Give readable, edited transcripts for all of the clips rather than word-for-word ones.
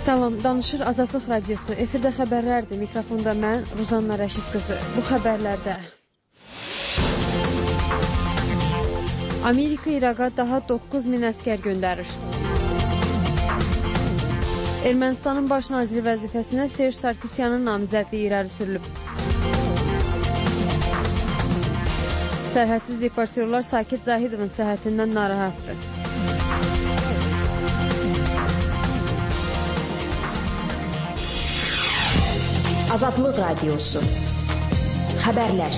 Salam, danışır Azadlıq Radiosu. Efirdə xəbərlərdir. Mikrofonda mən, Ruzanna Rəşid qızı. Bu xəbərlərdə Amerika İraqa daha 9000 əskər göndərir. Ermənistanın baş naziri vəzifəsinə Serj Sarkisyanın namizədliyi irəli sürülüb. Sərhədsiz deportyorlar Sakit Zahidovun səhhətindən narahatdır. Azadlıq Radiosu. Xəbərlər.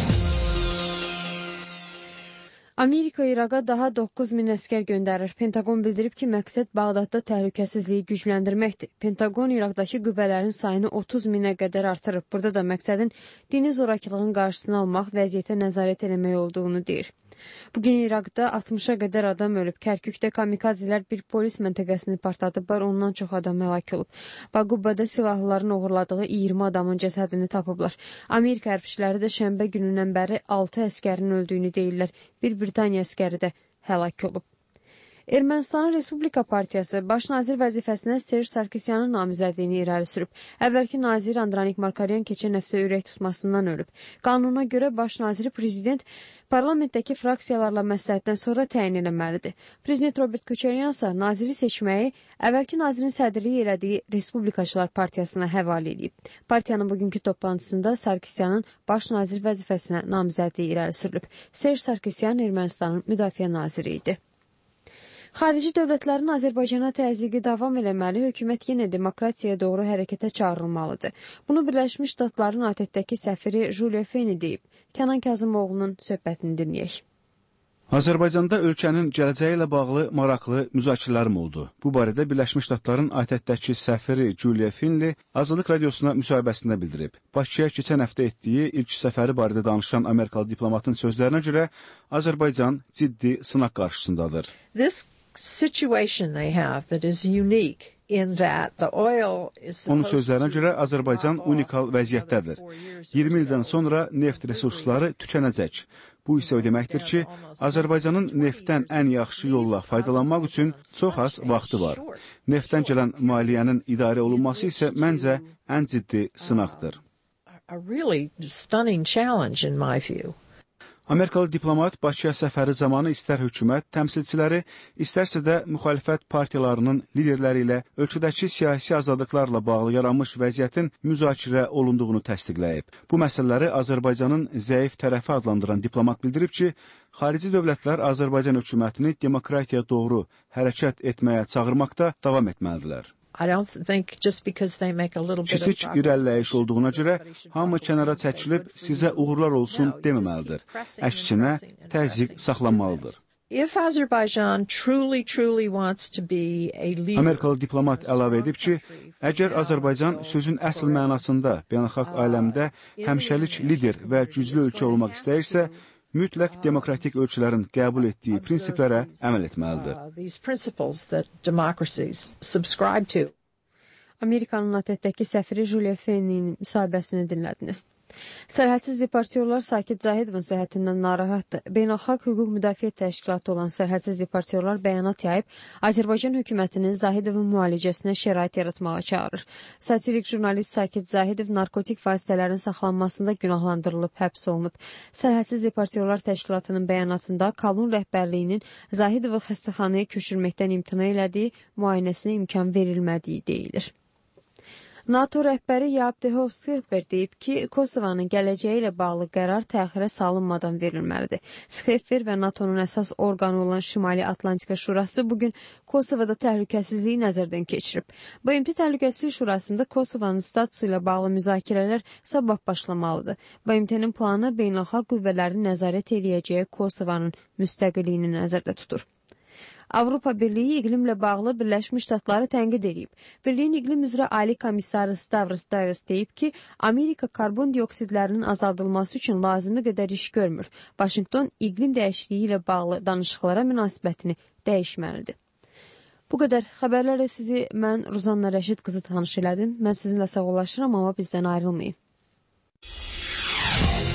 Amerika İraqa daha 9000 əskər göndərir. Pentagon bildirib ki, məqsəd Bağdadda təhlükəsizliyi gücləndirməkdir. Pentagon İraqdakı qüvvələrin sayını 30 minə qədər artırıb. Burada da məqsədin dini zorakılığın qarşısını almaq, vəziyyətə nəzarət eləmək olduğunu deyir. Bugün İraqda 60-a qədər adam ölüb. Kərkükdə kamikazilər bir polis məntəqəsini partladıblar, ondan çox adam həlak olub. Baqubada silahlıların oğurladığı 20 adamın cəsədini tapıblar. Amerika hərbçiləri də şənbə günündən bəri 6 əskərin öldüyünü deyirlər. Bir Britaniya əskəri də həlak olub. Ermənistanın Respublika Partiyası baş nazir vəzifəsinə Serj Sarkisyanın namizədliyini irəli sürüb. Əvvəlki nazir Andranik Markaryan keçən həftə ürək tutmasından ölüb. Qanuna görə baş naziri prezident parlamentdəki fraksiyalarla məsləhətdən sonra təyin eləməlidir. Prezident Robert Koçaryan isə naziri seçməyi əvvəlki nazirin sədrliyi elədiyi Respublikaçılar Partiyasına həvalə edib. Partiyanın bugünkü toplantısında Sarkisyanın baş nazir vəzifəsinə namizədliyi irəli sürülüb. Serj Sarkisyan Ermənistanın müdafiə naziri idi. Xarici dövlətlərin Azərbaycana təzyiqi davam eləməli, hökumət yenə demokratiyaya doğru hərəkətə çağırılmalıdır. Bunu Birləşmiş Ştatların ATƏT-dəki səfiri Julia Feni deyib. Kənan Kazımoğlu'nun söhbətini dinləyək. Azərbaycanda ölkənin gələcəyi ilə bağlı maraqlı müzakirələrim oldu. Bu barədə Birləşmiş Ştatların ATƏT-dəki səfiri Julia Finley Azadlıq Radiosuna müsahibəsində bildirib. Bakıya keçən həftə etdiyi ilk səfəri barədə danışan Amerikalı diplomatın sözlərinə görə Azərbaycan ciddi sınaq qarşısındadır. Onun sözlərinə görə Azərbaycan unikal vəziyyətdədir. 20 ildən sonra neft resursları tükənəcək. Bu isə o deməkdir ki, Azərbaycanın neftdən ən yaxşı yolla faydalanmaq üçün çox az vaxtı var. Neftdən gələn maliyyənin idarə olunması isə məncə ən ciddi sınaqdır. Amerikalı diplomat Bakıya səfəri zamanı istər hökumət təmsilçiləri, istərsə də müxalifət partiyalarının liderləri ilə ölkədəki siyasi azadlıqlarla bağlı yaranmış vəziyyətin müzakirə olunduğunu təsdiqləyib. Bu məsələləri Azərbaycanın zəif tərəfi adlandıran diplomat bildirib ki, xarici dövlətlər Azərbaycan hökumətini demokratiyaya doğru hərəkət etməyə çağırmaqda davam etməlidirlər. Kiçik irəliləyiş olduğuna görə hamı kənara çəkilib sizə uğurlar olsun deməməlidir. Əksinə təzyiq saxlanmalıdır. Amerikalı diplomat əlavə edib ki, əgər Azərbaycan sözün əsl mənasında beynəlxalq aləmdə həmişəlik lider və güclü ölkə olmaq istəyirsə, mütləq demokratik ölkələrin qəbul etdiyi prinsiplərə əməl etməlidir. Amerikanın ATƏT-dəki səfiri Julia Feni'nin müsahibəsini dinlədiniz. Sərhədsiz deportyorlar Sakit Zahidovun səhhətindən narahatdır. Beynəlxalq Hüquq Müdafiə Təşkilatı olan Sərhədsiz deportyorlar bəyanat yayıb, Azərbaycan hökumətinin Zahidovun müalicəsinə şərait yaratmağa çağırır. Satirik jurnalist Sakit Zahidov narkotik vasitələrin saxlanmasında günahlandırılıb, həbs olunub. Sərhədsiz deportyorlar təşkilatının bəyanatında Kalun rəhbərliyinin Zahidovu xəstəxanaya köçürməkdən imtina elədiyi, müayinəsinə imkan verilmədiyi deyilir. NATO rəhbəri Jaap de Hoop Scheffer deyib ki, Kosovanın gələcəyi ilə bağlı qərar təxirə salınmadan verilməlidir. Scheffer və NATO'nun əsas orqanı olan Şimali Atlantika Şurası bugün Kosovada təhlükəsizliyi nəzərdən keçirib. BMT Təhlükəsizlik Şurasında Kosovanın statusu ilə bağlı müzakirələr sabah başlamalıdır. BMT-nin planı beynəlxalq qüvvələrin nəzarət edəcəyi Kosovanın müstəqilliyini nəzərdə tutur. Avropa Birliyi iqlimlə bağlı Birləşmiş Ştatları tənqid edib. Birliyin iqlim üzrə Ali komissarı Stavros Davis deyib ki, Amerika karbon dioksidlərinin azaldılması üçün lazımlı qədər iş görmür. Vaşinqton iqlim dəyişikliyi ilə bağlı danışıqlara münasibətini dəyişməlidir. Bu qədər xəbərlərlə sizi mən Ruzanna Rəşid qızı tanış elədim. Mən sizinlə sağollaşıram, amma bizdən ayrılmayın.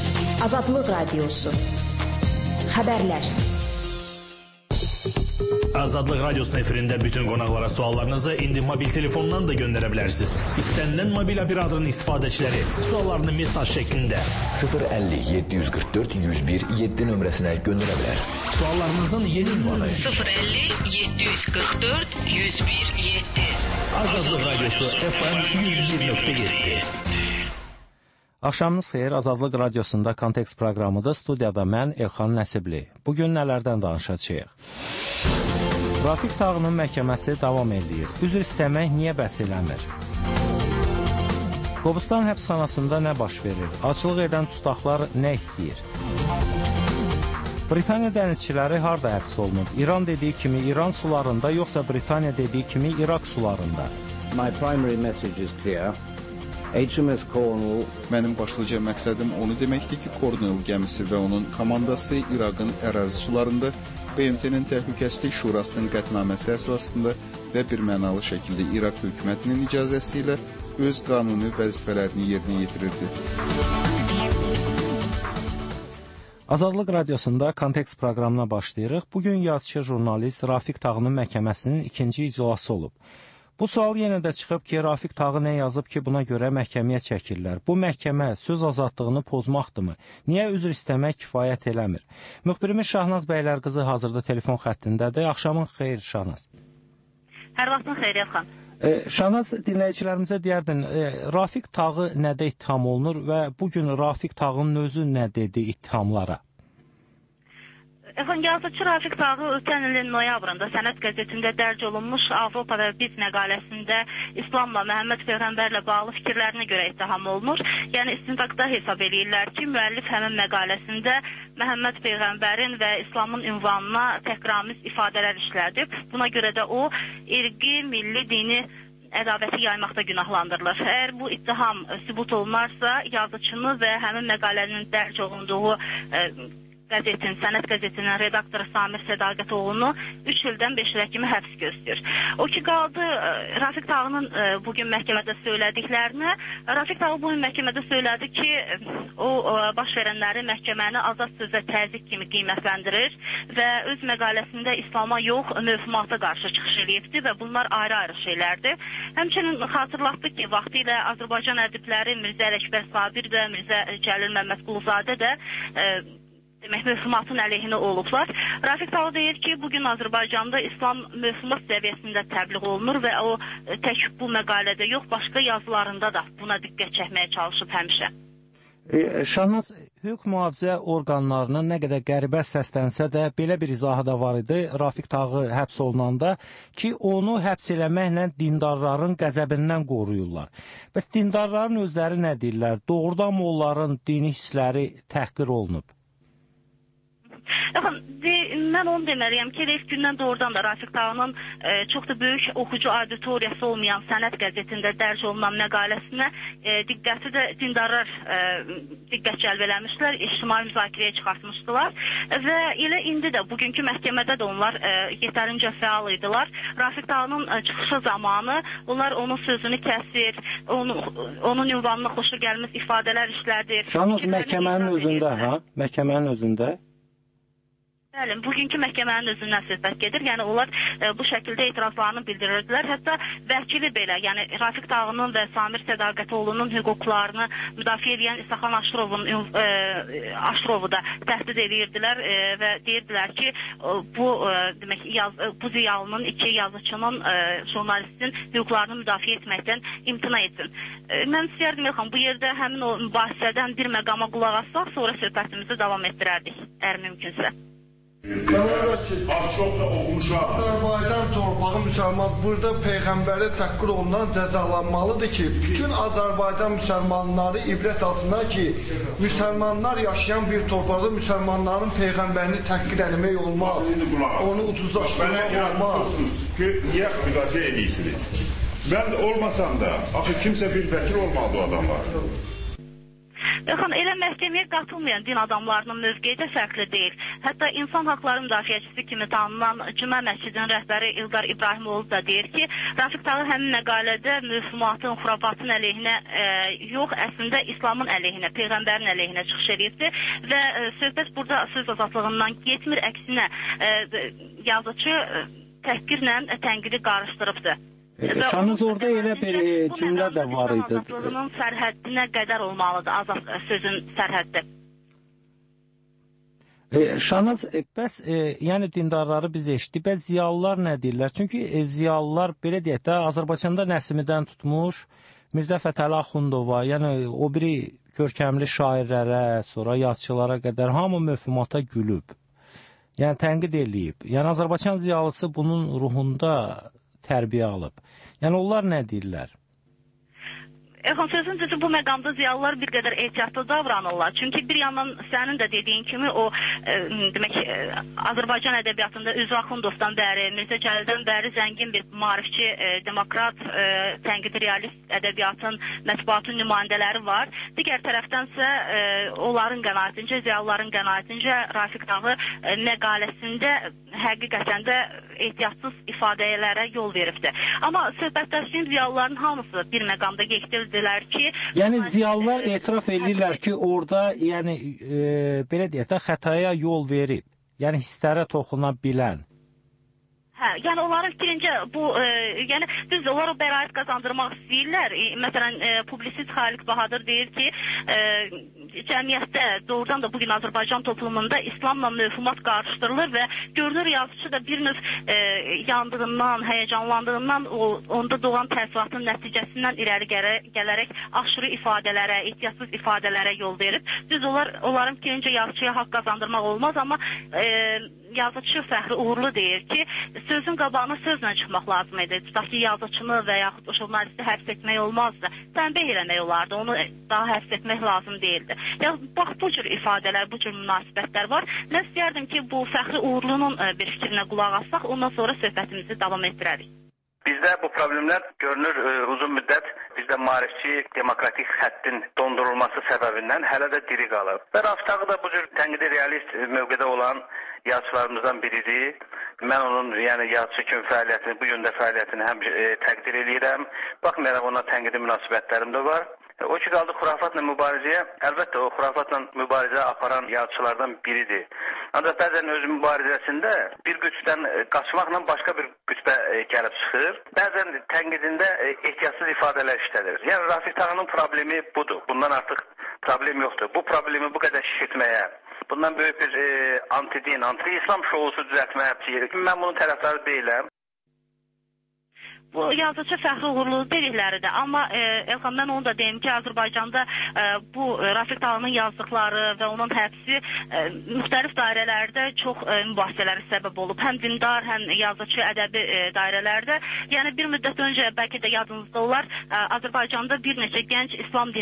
Azadlıq Radiosu. Xəbərlər. Azadlıq Radyosu'nun efirində bütün qonaqlara suallarınızı indi mobil telefondan da göndərə bilərsiniz. İstənilən mobil operatorun istifadəçiləri suallarını mesaj şəklində 050 744 101 7 nömrəsinə göndərə bilər. Suallarınızın yeni ünvanı 050 744 101 7. Azadlıq Radyosu FM 101.7. Axşamınız xeyir, Azadlıq Radiosunda Kontekst proqramıda studiyada mən Elxan Nəsibli. Bugün nələrdən danışacağıq? Rafiq Tağının məhkəməsi davam edir. Üzr istəmək niyə bəs eləmir? Qobustan həbsxanasında nə baş verir? Açılıq edən tutaqlar nə istəyir? Britaniya dənizçiləri harda həbs olunub? İran dediyi kimi İran sularında, yoxsa Britaniya dediyi kimi İraq sularında? My primary message is clear. HMS Cornwall. Mənim başlıca məqsədim onu deməkdir ki, Cornwall gəmisi və onun komandası İraqın ərazi sularında BMT-nin Təhlükəsizlik Şurasının qətnaməsi əsasında və bir mənalı şəkildə İraq hökumətinin icazəsi ilə öz qanuni vəzifələrini yerinə yetirirdi. Azadlıq Radiosunda Kontekst proqramına başlayırıq. Bugün yazıçı jurnalist Rafiq Tağının məhkəməsinin ikinci iclası olub. Bu sual yenə də çıxıb ki, Rafiq Tağı nə yazıb ki, buna görə məhkəməyə çəkirlər. Bu məhkəmə söz azadlığını pozmaqdırmı? Niyə üzr istəmək kifayət eləmir? Müxbirimiz Şahnaz Bəylərqızı hazırda telefon xəttindədir. Axşamın xeyir, Şahnaz. Hər vaxtın xeyir, Elxan. Şahnaz, dinləyicilərimizə deyərdin, Rafiq Tağı nədə ittiham olunur və bugün Rafiq Tağının özü nə dedi ittihamlara? Yazıçı Rafiq Tağı ötən ilin noyabrında Sənət qəzetində dərc olunmuş Avropa və Biz məqaləsində İslamla, Məhəmməd Peyğəmbərlə bağlı fikirlərinə görə ittiham olunur. Yəni istintaqda hesab edirlər ki, müəllif həmin məqaləsində Məhəmməd Peyğəmbərin və İslamın ünvanına təhqiramiz ifadələr işlədib. Buna görə də o, irqi, milli, dini ədavəti yaymaqda günahlandırılır. Əgər bu ittiham sübut olunarsa, yazıçını və həmin məqalənin dərc olunduğu qəzetin, Sənət qəzetinin redaktoru Samir Sədaqətoğlu'nu 3 ildən 5 ilə kimi həbs gözləyir. O ki qaldı Rafiq Tağının bugün məhkəmədə söylədiklərinə. Rafiq Tağı bugün məhkəmədə söylədi ki, o baş verənləri məhkəməni azad sözə təzyiq kimi qiymətləndirir və öz məqaləsində İslama yox, mövhumata qarşı çıxış edibdir və bunlar ayrı-ayrı şeylərdir. Həmçinin xatırlatdı ki, vaxtilə Azərbaycan ədibləri Mirzə Ələkbər Sabir və Mirzə Cəlil Məmmədquluzadə də demək, mövhumatın əleyhinə olublar. Rafiq Tağı deyir ki, bugün Azərbaycanda İslam mövhumat səviyyəsində təbliğ olunur və o tək bu məqalədə yox, başqa yazılarında da buna diqqət çəkməyə çalışıb həmişə. Şahnaz, hüquq mühafizə orqanlarına nə qədər qəribə səslənsə də belə bir izahı da var idi Rafiq Tağı həbs olunanda ki, onu həbs eləməklə dindarların qəzəbindən qoruyurlar. Bəs dindarların özləri nə deyirlər? Doğrudan mı onların dini hissləri təhqir olunub? Mən onu deməliyəm ki, ilk gündən doğrudan da Rafiq Tağının çox da böyük oxucu auditoriyası olmayan Sənət qəzetində dərc olunan məqaləsinə diqqəti də dindarlar diqqət cəlb eləmişlər, ictimai müzakirəyə çıxartmışdılar və elə indi də bugünkü məhkəmədə də onlar yetərincə fəal idilər. Rafiq Tağının çıxışı zamanı onlar onun sözünü kəsir, onun ünvanına xoşu gəlməz ifadələr işlədir. Şahnaz, məhkəmənin özündə, məhkəmənin özündə? Bəli, bugünkü məhkəmənin özündən söhbət gedir. Yəni onlar bu şəkildə etirazlarını bildirirdilər. Hətta vəkili belə, yəni Rafiq Tağının və Samir Sədaqətoğlu'nun hüquqlarını müdafiə edən İsaxan Aşırovu da təhdid edirdilər və deyirdilər ki, bu ziyalının, iki yazıçının, jurnalistin hüquqlarını müdafiə etməkdən imtina etsin. Mən istəyərdim, Elxan, bu yerdə həmin o mübahisədən bir məqama qulaq assaq, sonra söhbətimizi davam etdirərdik, əgər mümkünsə. Az çox da oxumuşlar. Azərbaycan torpağı müsəlman burada Peyğəmbəri təhqir olunan cəzalanmalıdır ki, bütün Azərbaycan müsəlmanları ibrət altında ki, müsəlmanlar yaşayan bir torpaqda müsəlmanların Peyğəmbərini təhqir etmək olmaz. Onu ucuzlaşdırmaq olmaz. Ki, niyə müdafiə edirsiniz? Mən olmasam da, axı kimsə bir vəkil olmalıdır o adamlar. Elxan, elə məhkəməyə qatılmayan din adamlarının mövqeyi də fərqli deyil. Hətta insan haqları müdafiəçisi kimi tanınan Cümə məscidinin rəhbəri İlqar İbrahimoğlu da deyir ki, Rafiq Tağı həmin məqalədə mövhumatın, xurafatın əleyhinə yox, əslində İslamın əleyhinə, Peyğəmbərin əleyhinə çıxış edibdir və söhbət burada söz azadlığından getmir, əksinə yazıcı təhqirlə tənqidi qarışdırıbdır. Şahnaz, orada elə bir cümlə də var idi. Azadlığının sərhəddinə qədər olmalıdır sözün sərhəddi. Şahnaz, bəs yəni dindarları biz eşitdik, bəs ziyalılar nə deyirlər? Çünki ziyalılar, belə deyək də, Azərbaycanda Nəsimidən tutmuş, Mirzə Fətəli Axundova, yəni o biri görkəmli şairlərə, sonra yazıçılara qədər hamı mövhumata gülüb. Yəni tənqid eləyib. Yəni Azərbaycan ziyalısı bunun ruhunda tərbiyə alıb. Yəni onlar nə deyirlər? Elxan, sözün düzü bu məqamda ziyalılar bir qədər ehtiyatlı davranırlar. Çünki bir yandan sənin də dediyin kimi o demək Azərbaycan ədəbiyyatında Üzr Axundovdan bəri, Mirzə Cəlildən bəri zəngin bir maarifçi, demokrat, tənqidi realist ədəbiyyatın, mətbuatın nümayəndələri var. Digər tərəfdənsə onların qənaətincə, ziyalıların qənaətincə Rafiq Tağı məqaləsində həqiqətən də ehtiyatsız ifadələrə yol veribdir. Amma söhbətləşdiyim ziyalıların hamısı bir məqamda yekdildilər ki... Yəni ziyalılar etiraf edirlər ki, orada yəni, belə deyək də, xətaya yol verib, yəni hisslərə toxuna bilən. Hə, yəni onların fikrincə bu, yəni düz onlar o bəraət qazandırmaq istəyirlər. Məsələn, publisist Xaliq Bahadır deyir ki, cəmiyyətdə doğrudan da bugün Azərbaycan toplumunda İslamla mövhumat qarışdırılır və görünür yazıcı da bir növ yandığından, həyəcanlandığından onda doğan təəssüratın nəticəsindən irəli gələrək aşırı ifadələrə, ehtiyatsız ifadələrə yol verib. Düz onların fikrincə yazıcıya haqq qazandırmaq olmaz, amma yazıcı Fəxri Uğurlu deyir ki, sözün qabağına sözlə çıxmaq lazım idi. Tutaq ki, yazıcını və yaxud o jurnalisti həbs etmək olmazdı. Tənbih eləmək olardı, onu daha həbs etmək lazım deyildi. Yəni, bax, bu cür ifadələr, bu cür münasibətlər var. Mən istəyərdim ki, bu Fəxri Uğurlunun bir fikrinə qulaq assaq, ondan sonra söhbətimizi davam etdirərik. Bizdə bu problemlər görünür uzun müddət bizdə maarifçi demokratik xəttin dondurulması səbəbindən hələ də diri qalıb. Və Rafiq Tağı da bu cür tənqidi realist mövqedə olan yazıçılarımızdan biridir. Mən onun yəni yazıçı kimi fəaliyyətini, bu yöndə fəaliyyətini həm təqdir edirəm. Baxmayaraq ona tənqidi münasibətlərim də var. O ki qaldı xurafatla mübarizəyə, əlbəttə o xurafatla mübarizə aparan yazıçılardan biridir. Ancaq bəzən öz mübarizəsində bir gücdən qaçmaqla başqa bir gücbə gəlib çıxır. Bəzən tənqidində ehtiyatsız ifadələr işlədir. Yəni Rafiq Tağının problemi budur. Bundan artıq problem yoxdur. Bu problemi bu qədər şişirtməyə, bundan böyük bir anti-din, anti-İslam şousu düzəltməyə mən bunun tərəfdarı deyiləm. Bu yazıcı Fəxri Uğurlu dedikləridir. Amma Elxan, mən onu da deyim ki, Azərbaycanda bu Rafiq Tağının yazdıqları və onun həbsi müxtəlif dairələrdə çox mübahisələrə səbəb olub. Həm dindar, həm yazıcı, ədəbi dairələrdə. Yəni bir müddət öncə, bəlkə də yadınızda olar, Azərbaycanda bir neçə gənc İslam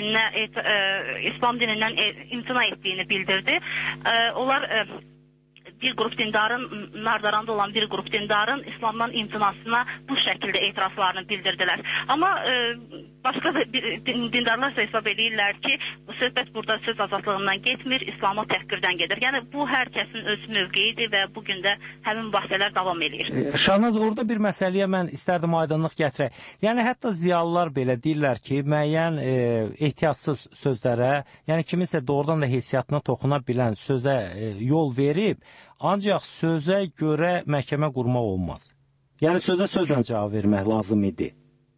dinindən imtina etdiyini bildirdi. Onlar bir qrup dindarın, Nardaranda olan bir qrup dindarın İslamdan imtinasına bu şəkildə etirazlarını bildirdilər. Amma başqa dindarlar isə hesab edirlər ki, bu söhbət burada söz azadlığından getmir, İslama təhqirdən gedir. Yəni bu hər kəsin öz mövqeyidir və bugün də həmin mübahisələr davam edir. Şahnaz, orada bir məsələyə mən istərdim aydınlıq gətirək. Yəni hətta ziyalılar belə deyirlər ki, müəyyən ehtiyatsız sözlərə, yəni kiminsə doğrudan da heysiyyatına toxuna bilən sözə yol verib, ancaq sözə görə məhkəmə qurmaq olmaz. Yəni sözə sözlə cavab vermək lazım idi.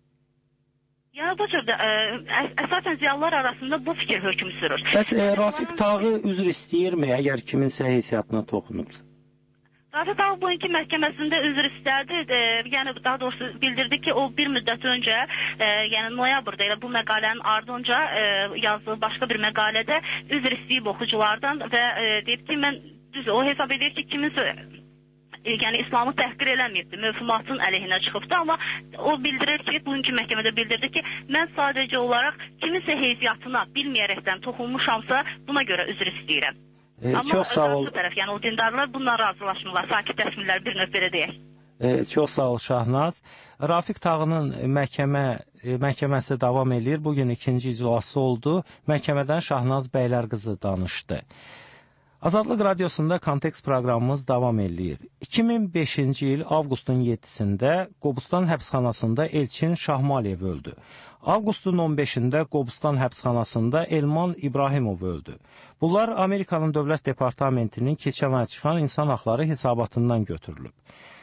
Yəni bu cürdə əsasən ziyalılar arasında bu fikir hökm sürür. Bəs Rafiq Tağı üzr istəyirmi əgər kiminsə heysiyyatına toxunubsa? Rafiq Tağı bugünkü məhkəməsində üzr istədi. Yəni daha doğrusu bildirdi ki, o bir müddət öncə, yəni noyabrda elə bu məqalənin ardınca yazdığı başqa bir məqalədə üzr istəyib oxuculardan və deyib ki, mən düz o hesab edir ki, kiminsə yəni İslamı təhqir eləməyibdir, mövhumatın əleyhinə çıxıbdır, amma o bildirir ki, bugünkü məhkəmədə bildirdi ki, mən sadəcə olaraq kiminsə heysiyyatına bilməyərəkdən toxunmuşamsa, buna görə üzr istəyirəm. Çox sağ ol. Amma tərəf, yəni o dindarlar bundan razılaşmırlar, sakitləşmirlər, bir növ belə deyək. Çox sağ ol Şahnaz. Rafiq Tağının məhkəməsi davam edir. Bugün ikinci iclası oldu. Məhkəmədən Şahnaz Bəylərqızı danışdı. Azadlıq Radiosunda Kontekst proqramımız davam edir. 2005-ci il avqustun 7-sində Qobustan həbsxanasında Elçin Şahmaliyev öldü. Avqustun 15-də Qobustan həbsxanasında Elman İbrahimov öldü. Bunlar Amerikanın Dövlət Departamentinin keçən ay çıxan insan haqları hesabatından götürülüb.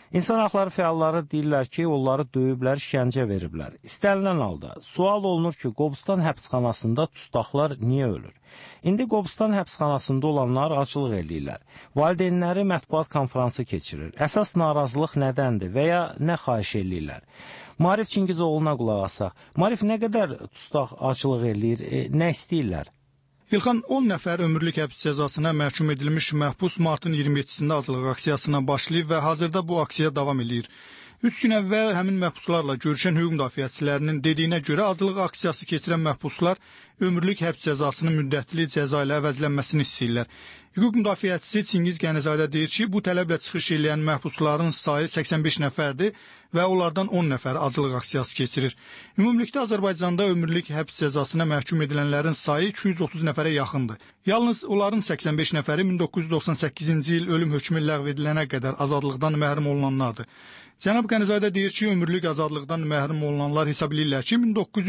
İnsan haqları fəalları deyirlər ki, onları döyüblər, işgəncə veriblər. İstənilən halda sual olunur ki, Qobustan həbsxanasında tutaqlar niyə ölür? İndi Qobustan həbsxanasında olanlar acılıq eləyirlər. Valideynləri mətbuat konfransı keçirir. Əsas narazılıq nədəndir və ya nə xahiş eləyirlər? Marif Çingizoğlu'na qulaq asaq. Marif, nə qədər tutaq acılıq eləyir, nə istəyirlər? İlxan, 10 nəfər ömürlük həbs cəzasına məhkum edilmiş məhbus martın 27-sində acılıq aksiyasına başlayıb və hazırda bu aksiya davam edir. 3 gün əvvəl həmin məhbuslarla görüşən hüquq müdafiəçilərinin dediyinə görə acılıq aksiyası keçirən məhbuslar ömürlük həbs cəzasının müddətli cəza ilə əvəzlənməsini istəyirlər. Hüquq müdafiəçisi Çingiz Qənizadə deyir ki, bu tələblə çıxış edən məhbusların sayı 85 nəfərdir və onlardan 10 nəfər acılıq aksiyası keçirir. Ümumilikdə Azərbaycanda ömürlük həbs cəzasına məhkum edilənlərin sayı 230 nəfərə yaxındır. Yalnız onların 85 nəfəri 1998-ci il ölüm hökmü ləğv edilənə qədər azadlıqdan məhrum olunanlardır. Cənab Qənizadə deyir ki, ömürlük azadlıqdan məhrum olunanlar hesab edirlər ki,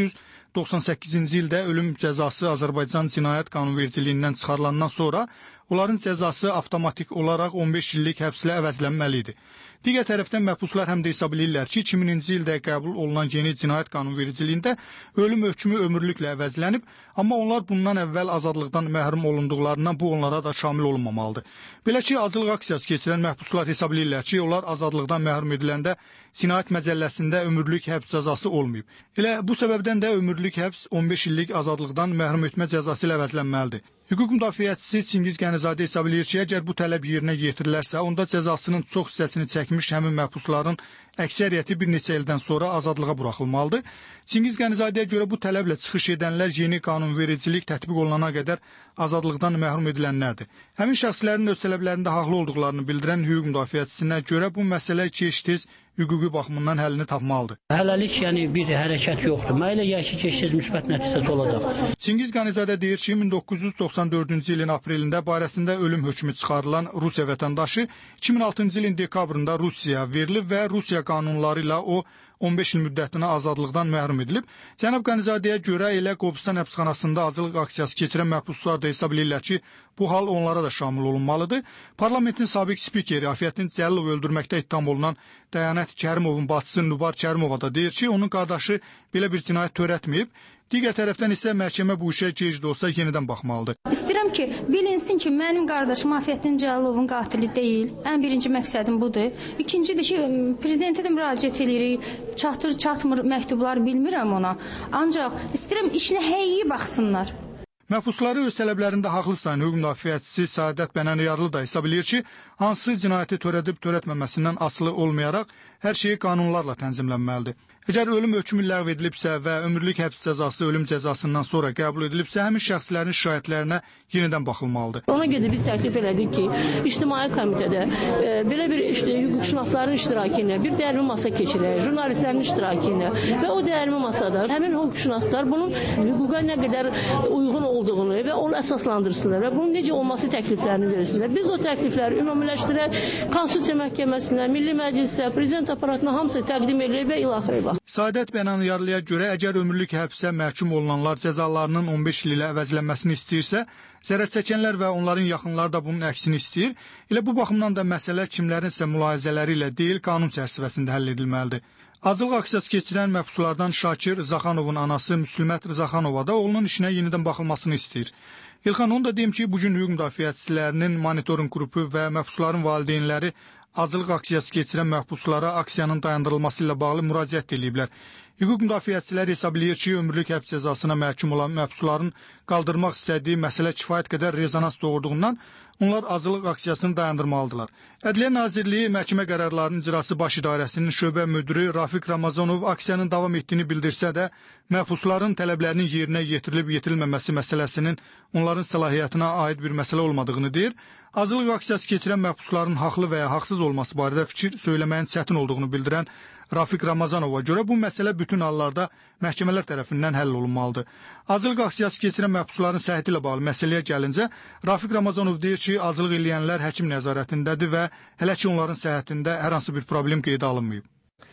1998-ci ildə ölüm cəzası Azərbaycan Cinayət Qanunvericiliyindən çıxarılandan sonra onların cəzası avtomatik olaraq 15 illik həbslə əvəzlənməlidir. Digər tərəfdən məhbuslar həm də hesab edirlər ki, 2000-ci ildə qəbul olunan yeni Cinayət Qanunvericiliyində ölüm hökmü ömürlüklə əvəzlənib, amma onlar bundan əvvəl azadlıqdan məhrum olunduqlarından bu onlara da şamil olunmamalıdır. Belə ki, acılıq aksiyası keçirən məhbuslar hesab edirlər ki, onlar azadlıqdan məhrum ediləndə Cinayət Məcəlləsində ömürlük həbs cəzası olmayıb. Elə bu səbəbdən də ömürlük həbs 15 illik azadlıqdan məhrum etmə cəzası ilə əvəzlənməlidir. Hüquq müdafiəçisi Çingiz Qənizadə hesab edir ki, əgər bu tələb yerinə yetirilərsə, onda cəzasının çox hissəsini çəkmiş həmin məhbusların əksəriyyəti bir neçə ildən sonra azadlığa buraxılmalıdır. Çingiz Qənizadəyə görə bu tələblə çıxış edənlər yeni qanunvericilik tətbiq olunana qədər azadlıqdan məhrum edilənlərdir. Həmin şəxslərin öz tələblərində haqlı olduqlarını bildirən hüquq müdafiəçisinə görə bu məsələ gec-tez hüquqi baxımından həllini tapmalıdır. Hələlik bir hərəkət yoxdur. Mən elə gəlir ki, gec-tez müsbət nəticəsi olacaq. Çingiz Qənizadə deyir ki, 1994-cü ilin aprelində barəsində ölüm hökmü çıxarılan Rusiya vətəndaşı 2006-cı ilin dekabrında Rusiyaya verilib və Rusiya qanunları ilə o 15 il müddətinə azadlıqdan məhrum edilib. Cənab Qənizadəyə görə elə Qobustan həbsxanasında acılıq aksiyası keçirən məhbuslar da hesab edirlər ki, bu hal onlara da şamil olunmalıdır. Parlamentin sabiq spikeri Afiyətin Cəlilov öldürməkdə ittiham olunan Dəyanət Kərimovun bacısı Nubar Kərimova da deyir ki, onun qardaşı belə bir cinayət törətməyib. Digər tərəfdən isə məhkəmə bu işə gec də olsa yenidən baxmalıdır. İstəyirəm ki, bilinsin ki, mənim qardaşım Afiyətin Cəlilovun qatili deyil. Ən birinci məqsədim budur. İkincidir ki, prezidentə də müraciət edirik. Çatır, çatmır məktublar bilmirəm ona. Ancaq istəyirəm işinə həqiqi baxsınlar. Məhbusları öz tələblərində haqlı sayan hüquq müdafiəçisi Səadət Bənəniyarlı da hesab edir ki, hansı cinayəti törədib törətməməsindən asılı olmayaraq hər şey qanunlarla tənzimlənməlidir. Əgər ölüm hökmü ləğv edilibsə və ömürlük həbs cəzası ölüm cəzasından sonra qəbul edilibsə, həmin şəxslərin şikayətlərinə yenidən baxılmalıdır. Ona görə biz təklif elədik ki, İctimai Komitədə belə bir hüquqşünasların iştirakı ilə bir dəyərli masa keçirək, jurnalistlərin iştirakı ilə və o dəyərli masada həmin hüquqşünaslar bunun hüquqa nə qədər uyğun olduğunu və onu əsaslandırsınlar və bunun necə olması təkliflərini versinlər. Biz o təklifləri ümumiləşdirək, Konstitusiya Məhkəməsinə, Milli Məclisə, Prezident aparatına hamısı təqdim edilib və ilaxırıq. Səadət Bənəniyarlıya görə əgər ömürlük həbsə məhkum olunanlar cəzalarının 15 il ilə əvəzlənməsini istəyirsə, zərər çəkənlər və onların yaxınları da bunun əksini istəyir. Elə bu baxımdan da məsələ kimlərinsə mülahizələri ilə deyil, qanun çərçivəsində həll edilməlidir. Acılıq aksiyası keçirən məhbuslardan Şakir Zaxanovun anası Müslümət Zaxanova da oğlunun işinə yenidən baxılmasını istəyir. İlxan, onu da deyim ki, bugün hüquq müdafiəçilərinin monitorinq qrupu və məhbusların valideynləri acılıq aksiyası keçirən məhbuslara aksiyanın dayandırılması ilə bağlı müraciət ediblər. Hüquq müdafiəçiləri hesab edir ki, ömürlük həbs cəzasına məhkum olan məhbusların qaldırmaq istədiyi məsələ kifayət qədər rezonans doğurduğundan onlar acılıq aksiyasını dayandırmalıdırlar. Ədliyyə Nazirliyi məhkəmə qərarlarının icrası baş idarəsinin şöbə müdiri Rafiq Ramazanov aksiyanın davam etdiyini bildirsə də, məhbusların tələblərinin yerinə yetirilib-yetirilməməsi məsələsinin onların səlahiyyətinə aid bir məsələ olmadığını deyir. Acılıq aksiyası keçirən məhbusların haqlı və ya haqsız olması barədə fikir söyləməyin çətin olduğunu bildirən Rafiq Ramazanova görə bu məsələ bütün hallarda məhkəmələr tərəfindən həll olunmalıdır. Acılıq aksiyası keçirən məhbusların səhhəti ilə bağlı məsələyə gəlincə, Rafiq Ramazanov deyir ki, acılıq eləyənlər həkim nəzarətindədir və hələ ki onların səhhətində hər hansı bir problem qeydə alınmayıb.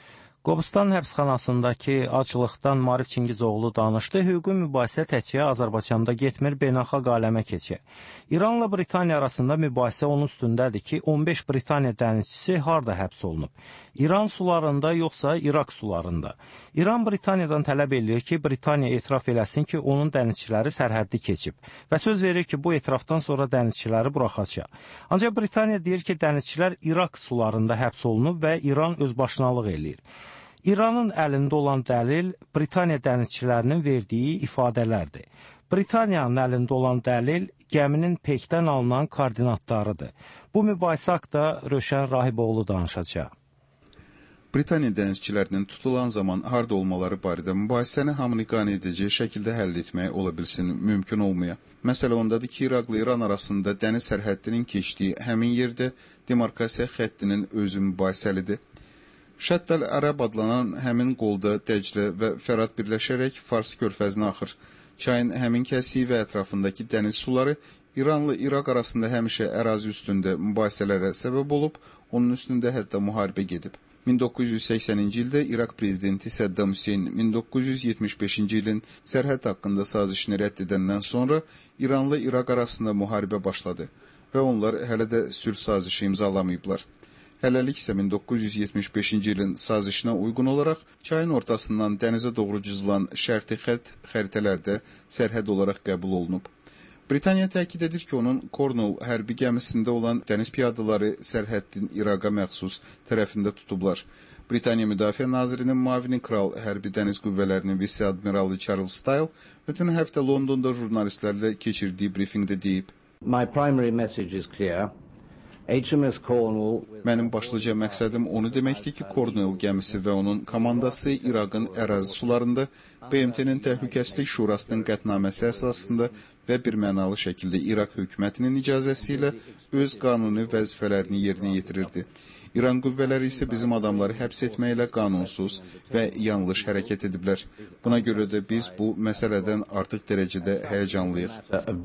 Qobustan həbsxanasındakı aclıqdan Marif Çingizoğlu danışdı. Hüquqi mübahisə təkcə Azərbaycanda getmir, beynəlxalq aləmə keçir. İranla Britaniya arasında mübahisə onun üstündədir ki, 15 Britaniya dənizçisi harda həbs olunub? İran sularında yoxsa İraq sularında? İran Britaniyadan tələb edir ki, Britaniya etiraf eləsin ki, onun dənizçiləri sərhəddi keçib və söz verir ki, bu etirafdan sonra dənizçiləri buraxacaq. Ancaq Britaniya deyir ki, dənizçilər İraq sularında həbs olunub və İran özbaşınalıq eləyir. İranın əlində olan dəlil Britaniya dənizçilərinin verdiyi ifadələrdir. Britaniyanın əlində olan dəlil gəminin pekdən alınan koordinatlarıdır. Bu mübahisə haqqında Rövşən Rahiboğlu danışacaq. Britaniya dənizçilərinin tutulan zaman harda olmaları barədə mübahisəni hamını qane edəcək şəkildə həll etmək ola bilsin mümkün olmaya. Məsələ ondadır ki, İraqla İran arasında dəniz sərhəddinin keçdiyi həmin yerdə demarkasiya xəttinin özü mübahisəlidir. Şəddəl Ərəb adlanan həmin qolda Dəclə və Fərat birləşərək Fars körfəzinə axır. Çayın həmin kəsiyi və ətrafındakı dəniz suları İranla İraq arasında həmişə ərazi üstündə mübahisələrə səbəb olub, onun üstündə hətta müharibə gedib. 1980-ci ildə İraq prezidenti Səddam Hüseyn 1975-ci ilin sərhəd haqqında sazişini rədd edəndən sonra İranla İraq arasında müharibə başladı və onlar hələ də sülh sazişi imzalamayıblar. Hələlik isə 1975-ci ilin sazişinə uyğun olaraq çayın ortasından dənizə doğru cızılan şərti xətt xəritələrdə sərhəd olaraq qəbul olunub. Britaniya təkid edir ki, onun Cornwall hərbi gəmisində olan dəniz piyadaları sərhəddin İraqa məxsus tərəfində tutublar. Britaniya Müdafiə Nazirinin müavini kral hərbi dəniz qüvvələrinin vice-admiralı Charles Style ötən həftə Londonda jurnalistlərlə keçirdiyi brifinqdə deyib. My primary message is clear. HMS Cornwall... Mənim başlıca məqsədim onu deməkdir ki, Cornwall gəmisi və onun komandası İraqın ərazi sularında BMT-nin Təhlükəsizlik Şurasının qətnaməsi əsasında və bir mənalı şəkildə İraq hökumətinin icazəsi ilə öz qanuni vəzifələrini yerinə yetirirdi. İran qüvvələri isə bizim adamları həbs etməklə qanunsuz və yanlış hərəkət ediblər. Buna görə də biz bu məsələdən artıq dərəcədə həyəcanlıyıq.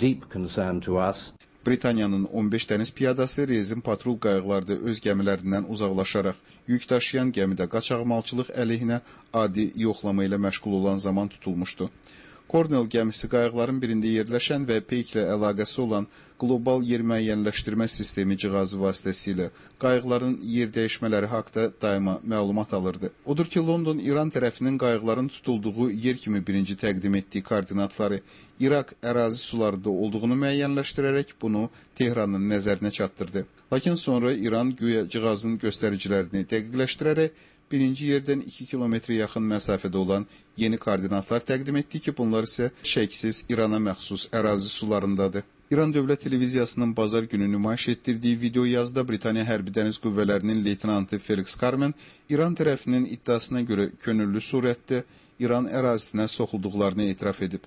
Britaniyanın 15 dəniz piyadası rezin patrul qayıqlarda öz gəmilərindən uzaqlaşaraq yük daşıyan gəmidə qaçaqmalçılıq əleyhinə adi yoxlama ilə məşğul olan zaman tutulmuşdu. Cornwall gəmisi qayıqların birində yerləşən və peyklə əlaqəsi olan qlobal yer müəyyənləşdirmə sistemi cihazı vasitəsilə qayıqların yer dəyişmələri haqda daima məlumat alırdı. Odur ki, London İran tərəfinin qayıqların tutulduğu yer kimi birinci təqdim etdiyi koordinatları İraq ərazi sularında olduğunu müəyyənləşdirərək bunu Tehranın nəzərinə çatdırdı. Lakin sonra İran güya cihazın göstəricilərini dəqiqləşdirərək birinci yerdən 2 kilometrə yaxın məsafədə olan yeni koordinatlar təqdim etdi ki, bunlar isə şəksiz İrana məxsus ərazi sularındadır. İran Dövlət Televiziyasının bazar günü nümayiş etdirdiyi video yazıda Britaniya Hərbi Dəniz Qüvvələrinin leytenantı Felix Carmen İran tərəfinin iddiasına görə könüllü surətdə İran ərazisinə soxulduqlarını etiraf edib.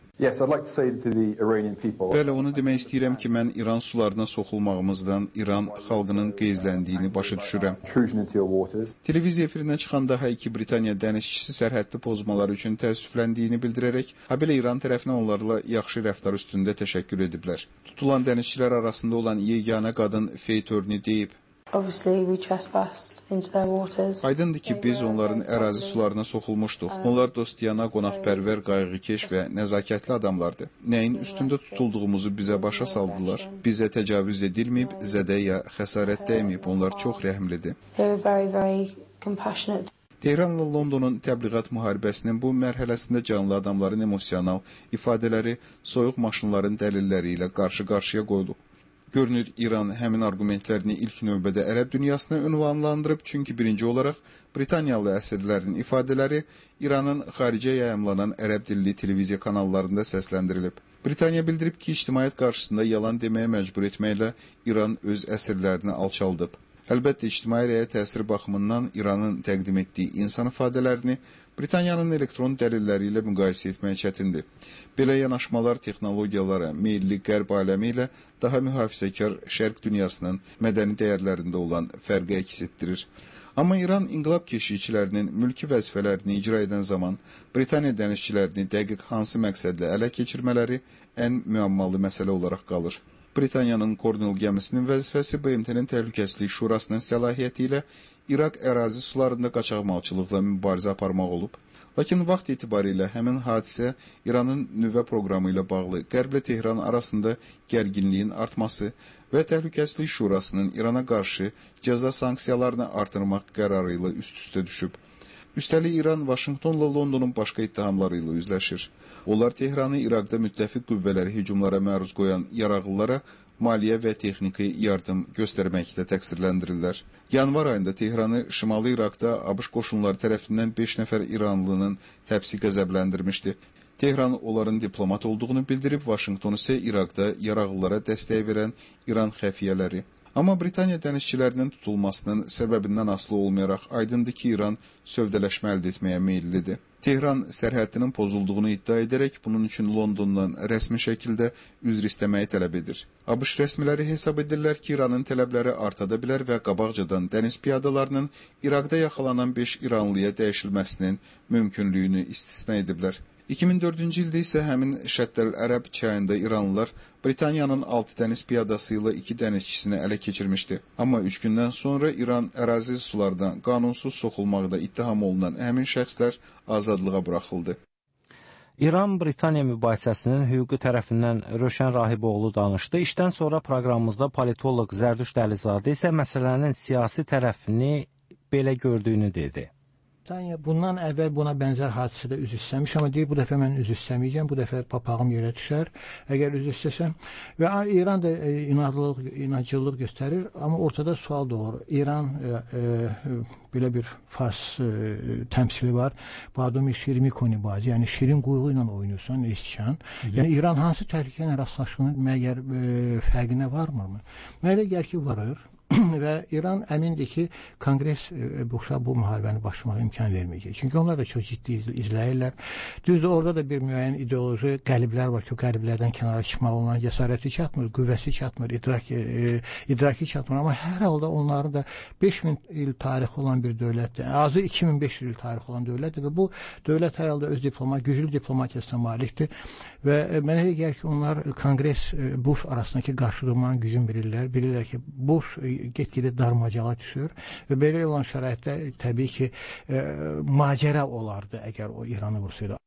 Bəli, onu demək istəyirəm ki, mən İran sularına soxulmağımızdan İran xalqının qeyzləndiyini başa düşürəm. Televiziya efirinə çıxan daha iki Britaniya dənizçisi sərhəddi pozmaları üçün təəssüfləndiyini bildirərək, habelə İran tərəfinə onlarla yaxşı rəftar üstündə təşəkkür ediblər. Tutulan dənizçilər arasında olan yeganə qadın Faye Turney deyib. Aydındır ki, biz onların ərazi sularına soxulmuşduq. Onlar dostiyana, qonaqpərvər, qayğıkeş və nəzakətli adamlardır. Nəyin üstündə tutulduğumuzu bizə başa saldılar. Bizə təcavüz edilməyib, zədə ya xəsarət dəyməyib. Onlar çox rəhmlidir. Tehranla Londonun təbliğat müharibəsinin bu mərhələsində canlı adamların emosional ifadələri soyuq maşınların dəlilləri ilə qarşı-qarşıya qoyulub. Görünür, İran həmin argumentlərini ilk növbədə ərəb dünyasına ünvanlandırıb, çünki birinci olaraq Britaniyalı əsirlərin ifadələri İranın xaricə yayımlanan ərəb dilli televiziya kanallarında səsləndirilib. Britaniya bildirib ki, ictimaiyyət qarşısında yalan deməyə məcbur etməklə İran öz əsirlərini alçaldıb. Əlbəttə, ictimai rəyə təsiri baxımından İranın təqdim etdiyi insan ifadələrini Britaniyanın elektron dəlilləri ilə müqayisə etmək çətindir. Belə yanaşmalar texnologiyalara, meyilli qərb aləmi ilə daha mühafizəkar şərq dünyasının mədəni dəyərlərində olan fərqi əks etdirir. Amma İran inqilab keşikçilərinin mülki vəzifələrini icra edən zaman Britaniya dənizçilərini dəqiq hansı məqsədlə ələ keçirmələri ən müəmmalı məsələ olaraq qalır. Britaniyanın Cornwall gəmisinin vəzifəsi BMT-nin Təhlükəsizlik Şurasının səlahiyyəti ilə İraq ərazi sularında qaçaqmalçılıqla mübarizə aparmaq olub. Lakin vaxt itibarilə həmin hadisə İranın nüvə proqramı ilə bağlı Qərblə Tehran arasında gərginliyin artması və Təhlükəsizlik Şurasının İrana qarşı cəza sanksiyalarını artırmaq qərarı ilə üst-üstə düşüb. Üstəlik İran Vaşinqtonla Londonun başqa ittihamları ilə üzləşir. Onlar Tehranı İraqda müttəfiq qüvvələri hücumlara məruz qoyan yaraqlılara maliyyə və texniki yardım göstərməkdə təqsirləndirirlər. Yanvar ayında Tehranı Şimali İraqda ABŞ qoşunları tərəfindən 5 nəfər İranlının həbsi qəzəbləndirmişdi. Tehran onların diplomat olduğunu bildirib, Vaşinqton isə İraqda yaraqlılara dəstək verən İran xəfiyyələri. Amma Britaniya dənizçilərinin tutulmasının səbəbindən asılı olmayaraq aydındır ki, İran sövdələşmə əldə etməyə meyillidir. Tehran sərhədinin pozulduğunu iddia edərək bunun üçün Londondan rəsmi şəkildə üzr istəməyi tələb edir. ABŞ rəsmiləri hesab edirlər ki, İranın tələbləri artada bilər və qabaqcadan dəniz piyadalarının İraqda yaxalanan 5 İranlıya dəyişilməsinin mümkünlüyünü istisna ediblər. 2004-cü ildə isə həmin Şəddəl Ərəb çayında İranlılar Britaniyanın 6 dəniz piyadası ilə 2 dənizçisini ələ keçirmişdi. Amma 3 gündən sonra İran ərazi sulardan qanunsuz soxulmaqda ittiham olunan həmin şəxslər azadlığa buraxıldı. İran-Britaniya mübahisəsinin hüquqi tərəfindən Röşən Rahiboğlu danışdı. İşdən sonra proqramımızda politoloq Zərdüşt Əlizadə isə məsələnin siyasi tərəfini belə gördüyünü dedi. Bundan əvvəl buna bənzər hadisədə üzr istəmiş, amma deyir bu dəfə mən üzr istəməyəcəm, bu dəfə papağım yerə düşər, əgər üzr istəsəm. Və İran da inadcıllıq göstərir, amma ortada sual doğur. İran belə bir fars təmsili var. Badum şirmi koni bazı, yəni şirin quyruğu ilə oynayırsan, eşkan. Yəni İran hansı təhlükəyə rastlaşdığının məgər fərqinə varmı? Mənə elə gəlir ki, varır. Və İran əmindir ki, Konqres bu müharibəni başlamağa imkan verməyəcək. Çünki onlar da çox ciddi izləyirlər. Düzdür, orada da bir müəyyən ideoloji qəliblər var ki, o qəliblərdən kənara çıxmaq onların cəsarəti çatmır, qüvvəsi çatmır, idraki çatmır. Amma hər halda onların da 5000 il tarixi olan bir dövlətdir. Azı 2500 il tarixi olan dövlətdir və bu dövlət hər halda öz güclü diplomatiyasına malikdir. Və mənə elə gəlir ki, onlar Konqres Bush arasındakı qarşıdurmanın gücünü bilirlər. Bilirlər ki, Bush get-gedə darmacağa düşür və belə olan şəraitdə təbii ki, macəra olardı əgər o İranı vursaydı.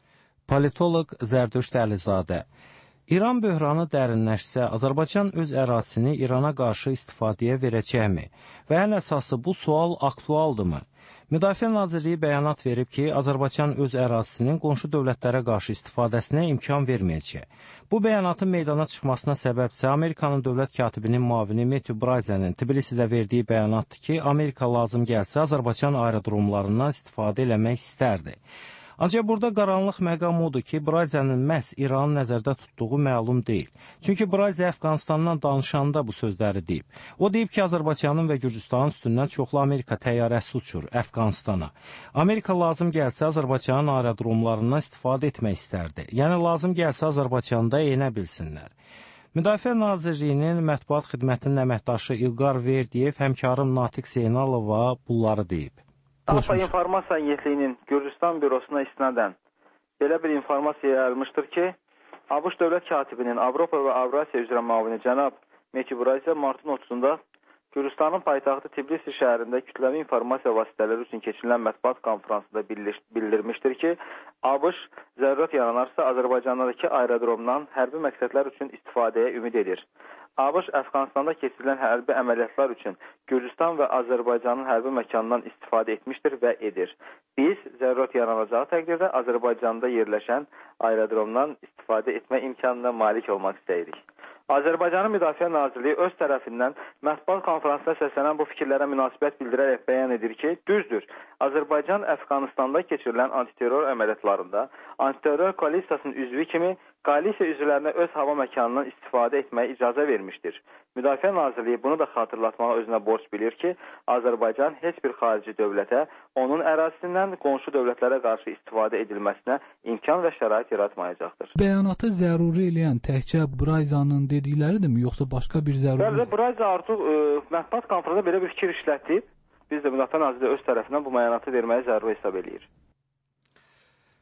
Politoloq Zərdüşt Əlizadə. İran böhranı dərinləşsə, Azərbaycan öz ərazisini İrana qarşı istifadəyə verəcəkmi? Və ən əsası bu sual aktualdırmı? Müdafiə Nazirliyi bəyanat verib ki, Azərbaycan öz ərazisinin qonşu dövlətlərə qarşı istifadəsinə imkan verməyəcək. Bu bəyanatın meydana çıxmasına səbəbsə Amerikanın dövlət katibinin müavini Matthew Bryce'nin Tbilisidə verdiyi bəyanatdır ki, Amerika lazım gəlsə Azərbaycan aerodromlarından istifadə eləmək istərdi. Ancaq burada qaranlıq məqam odur ki, Bryce'nin məhz İranın nəzərdə tutduğu məlum deyil. Çünki Bryce Əfqanistandan danışanda bu sözləri deyib. O deyib ki, Azərbaycanın və Gürcüstanın üstündən çoxlu Amerika təyyarəsi uçur Əfqanistana. Amerika lazım gəlsə Azərbaycanın aerodromlarından istifadə etmək istərdi. Yəni lazım gəlsə Azərbaycanda eynə bilsinlər. Müdafiə Nazirliyinin mətbuat xidmətinin əməkdaşı İlqar Verdiyev həmkarım Natiq Zeynalova bunları deyib. AFA İnformasiya Agentliyinin Gürcüstan bürosuna istinadən belə bir informasiya yayılmışdır ki, ABŞ dövlət katibinin Avropa və Avrasiya üzrə müavini cənab Matthew Bryce martın 30-da Gürcüstanın paytaxtı Tbilisi şəhərində kütləvi informasiya vasitələri üçün keçirilən mətbuat konferansında bildirmişdir ki, ABŞ zərurət yaranarsa Azərbaycandakı aerodromdan hərbi məqsədlər üçün istifadəyə ümid edir. ABŞ Əfqanistanda keçirilən hərbi əməliyyatlar üçün Gürcüstan və Azərbaycanın hərbi məkanından istifadə etmişdir və edir. Biz zərurət yaranacağı təqdirdə Azərbaycanda yerləşən aerodromdan istifadə etmə imkanına malik olmaq istəyirik. Azərbaycanın Müdafiə Nazirliyi öz tərəfindən mətbuat konferansına səslənən bu fikirlərə münasibət bildirərək bəyan edir ki, düzdür, Azərbaycan Əfqanistanda keçirilən antiterror əməliyyatlarında antiterror koalisiyasının üzvü kimi koalisiya üzvlərinə öz hava məkanından istifadə etməyə icazə vermişdir. Müdafiə Nazirliyi bunu da xatırlatmağa özünə borc bilir ki, Azərbaycan heç bir xarici dövlətə onun ərazisindən qonşu dövlətlərə qarşı istifadə edilməsinə imkan və şərait yaratmayacaqdır. Bəyanatı zəruri eləyən təkcə Bryce'nin dedikləridirmi, yoxsa başqa bir zəruri? Bəli, Bryce artıq mətbuat konferansında belə bir fikir işlətib. Biz də Müdafiə Nazirliyi öz tərəfindən bu bəyanatı verməyi zəruri hesab eləyir.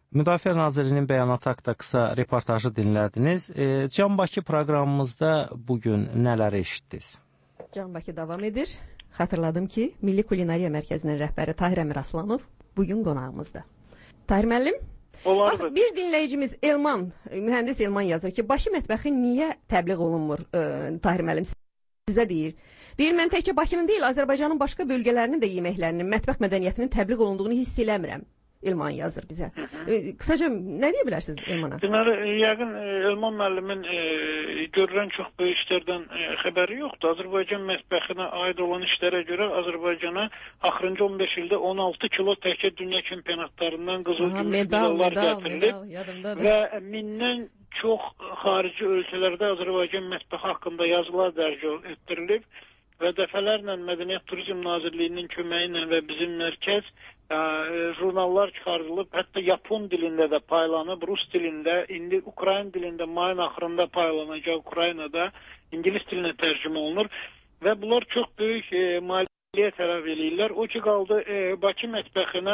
Müdafiə Nazirliyinin bəyanatı haqqında qısa reportajı dinlədiniz. Can Bakı proqramımızda bugün nələri eşitdiniz? Can Bakı davam edir. Xatırladım ki, Milli Kulinariya Mərkəzinin rəhbəri Tahir Əmir Aslanov bugün qonağımızda. Tahir müəllim, bir dinləyicimiz Elman, mühəndis Elman yazır ki, Bakı mətbəxi niyə təbliğ olunmur? Tahir müəllim sizə deyir. Deyir, mən təkcə Bakının deyil, Azərbaycanın başqa bölgələrinin də yeməklərinin, mətbəx mədəniyyətinin təbliğ olunduğunu hiss eləmirəm. Elman yazır bizə. Qısaca nə deyə bilərsiniz Elmana? Deməli, yəqin Elman müəllimin görülən çox böyük işlərdən xəbəri yoxdur. Azərbaycan mətbəxinə aid olan işlərə görə Azərbaycana axırıncı 15 ildə 16 kilo təkcə dünya çempionatlarından qızıl gümüş medallar gətirilib və 1000-dən çox xarici ölkələrdə Azərbaycan mətbəxi haqqında yazılar dərc etdirilib və dəfələrlə Mədəniyyət Turizm Nazirliyinin köməyi ilə və bizim mərkəz jurnallar çıxarılıb, hətta Yapon dilində də paylanıb, Rus dilində, indi Ukrayna dilində mayın axırında paylanacaq, Ukraynada İngilis dilinə tərcümə olunur və bunlar çox böyük maliyyə tələb eləyirlər. O ki qaldı Bakı mətbəxinə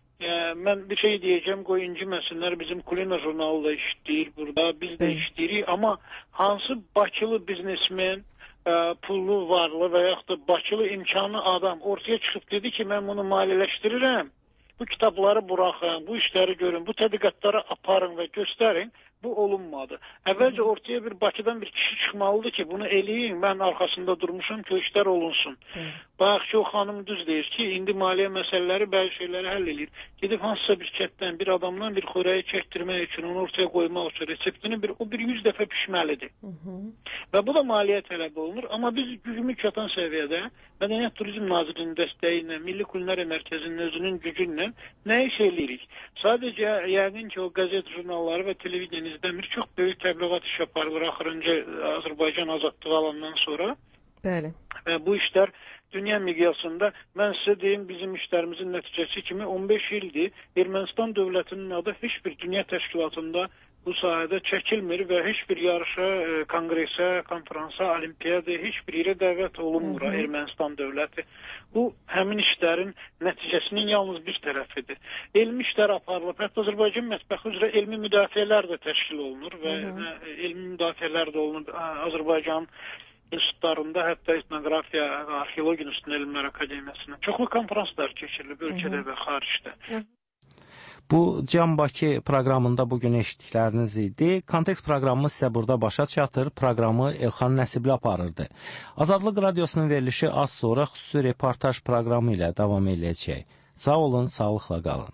mən bir şey deyəcəm, qoy inciməsinlər, bizim Kulina jurnalı da işləyir burada, biz də işləyirik, amma hansı Bakılı biznesmen, pullu, varlı və yaxud da Bakılı imkanlı adam ortaya çıxıb dedi ki, mən bunu maliyyələşdirirəm, bu kitabları buraxın, bu işləri görün, bu tədqiqatları aparın və göstərin, bu olunmadı. Əvvəlcə ortaya bir Bakıdan bir kişi çıxmalıdır ki, bunu eləyin, mən arxasında durmuşam ki, o işlər olunsun. Bayaq ki, o xanım düz deyir ki, indi maliyyə məsələləri bəzi şeyləri həll edir. Gedib hansısa bir kətdən, bir adamdan bir xörəyi çəkdirmək üçün, onu ortaya qoymaq üçün reseptini o bir 100 dəfə pişməlidir. Və bu da maliyyə tələb olunur. Amma biz gücümü çatan səviyyədə Mədəniyyət Turizm Nazirliyinin dəstəyi ilə, Milli Kulinariya Mərkəzinin özünün gücü ilə nə iş eləyirik? Sadəcə yəqin ki, o qəzet jurnalları və televiziyanı izləmir. Çox böyük təbliğat iş aparılır axırıncı Azərbaycan azadlığı alandan sonra. Bəli. Və bu işlər dünya miqyasında, mən sizə deyim, bizim işlərimizin nəticəsi kimi 15 ildir Ermənistan dövlətinin adı heç bir dünya təşkilatında bu sahədə çəkilmir və heç bir yarışa, kongresə, konferansa, olimpiyada heç bir yerə dəvət olunmur Ermənistan dövləti. Bu, həmin işlərin nəticəsinin yalnız bir tərəfidir. Elmi işlər aparılıb, hətta Azərbaycan mətbəxi üzrə elmi müdafiələr də təşkil olunur və elmi müdafiələr də olunur Azərbaycan institutlarında, hətta etnografiya, arxeologiya Üstün Elmlər Akademiyasında. Çoxlu konferanslar keçirilib ölkədə və xaricdə. Bu Can Bakı proqramında bugün eşitdikləriniz idi. Kontekst proqramımız sizə burada başa çatır. Proqramı Elxan Nəsibli aparırdı. Azadlıq Radiosunun verilişi az sonra xüsusi reportaj proqramı ilə davam edəcək. Sağ olun, sağlıqla qalın.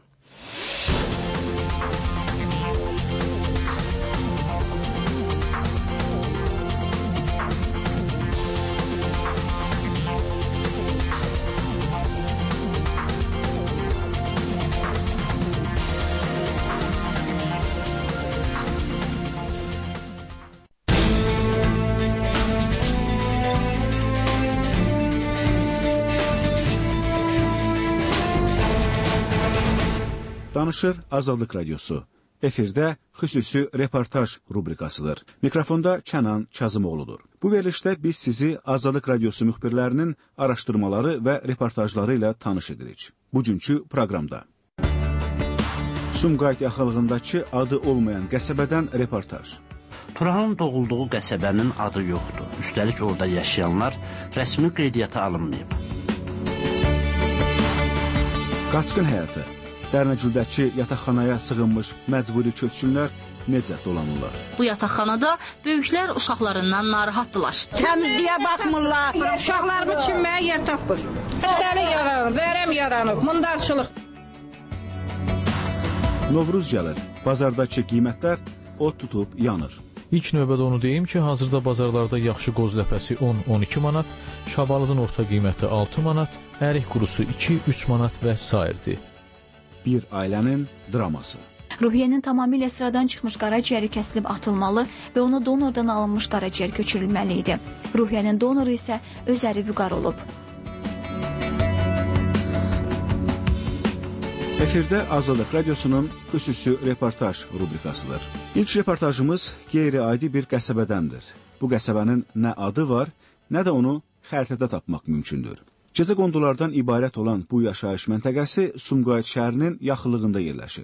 Danışır Azadlıq Radiosu. Efirdə xüsusi reportaj rubrikasıdır. Mikrofonda Kənan Kazımoğludur. Bu verilişdə biz sizi Azadlıq Radiosu müxbirlərinin araşdırmaları və reportajları ilə tanış edirik. Bugünkü proqramda Sumqayıt yaxınlığındakı adı olmayan qəsəbədən reportaj. Turanın doğulduğu qəsəbənin adı yoxdur. Üstəlik orada yaşayanlar rəsmi qeydiyyata alınmayıb. Qaçqın həyatı. Dərnəcüldəki yataqxanaya sığınmış məcburi köçkünlər necə dolanırlar? Bu yataqxanada böyüklər uşaqlarından narahatdılar. Təmizliyə baxmırlar. Uşaqlarımı çimməyə yer tapır. Xəstəlik yaranır, vərəm yaranır, mundarçılıq. Novruz gəlir. Bazardakı qiymətlər od tutub yanır. İlk növbədə onu deyim ki, hazırda bazarlarda yaxşı qoz ləpəsi 10-12 manat, şabalıdın orta qiyməti 6 manat, ərik qurusu 2-3 manat və sairdir. Bir ailənin draması. Ruhiyyənin tamamilə sıradan çıxmış qaraciyəri kəsilib atılmalı və ona donordan alınmış qaraciyər köçürülməli idi. Ruhiyyənin donoru isə öz əri Vüqar olub. Efirdə Azadlıq Radiosunun xüsusi reportaj rubrikasıdır. İlk reportajımız qeyri-adi bir qəsəbədəndir. Bu qəsəbənin nə adı var, nə də onu xəritədə tapmaq mümkündür. Gecə qondulardan ibarət olan bu yaşayış məntəqəsi Sumqayıt şəhərinin yaxınlığında yerləşir.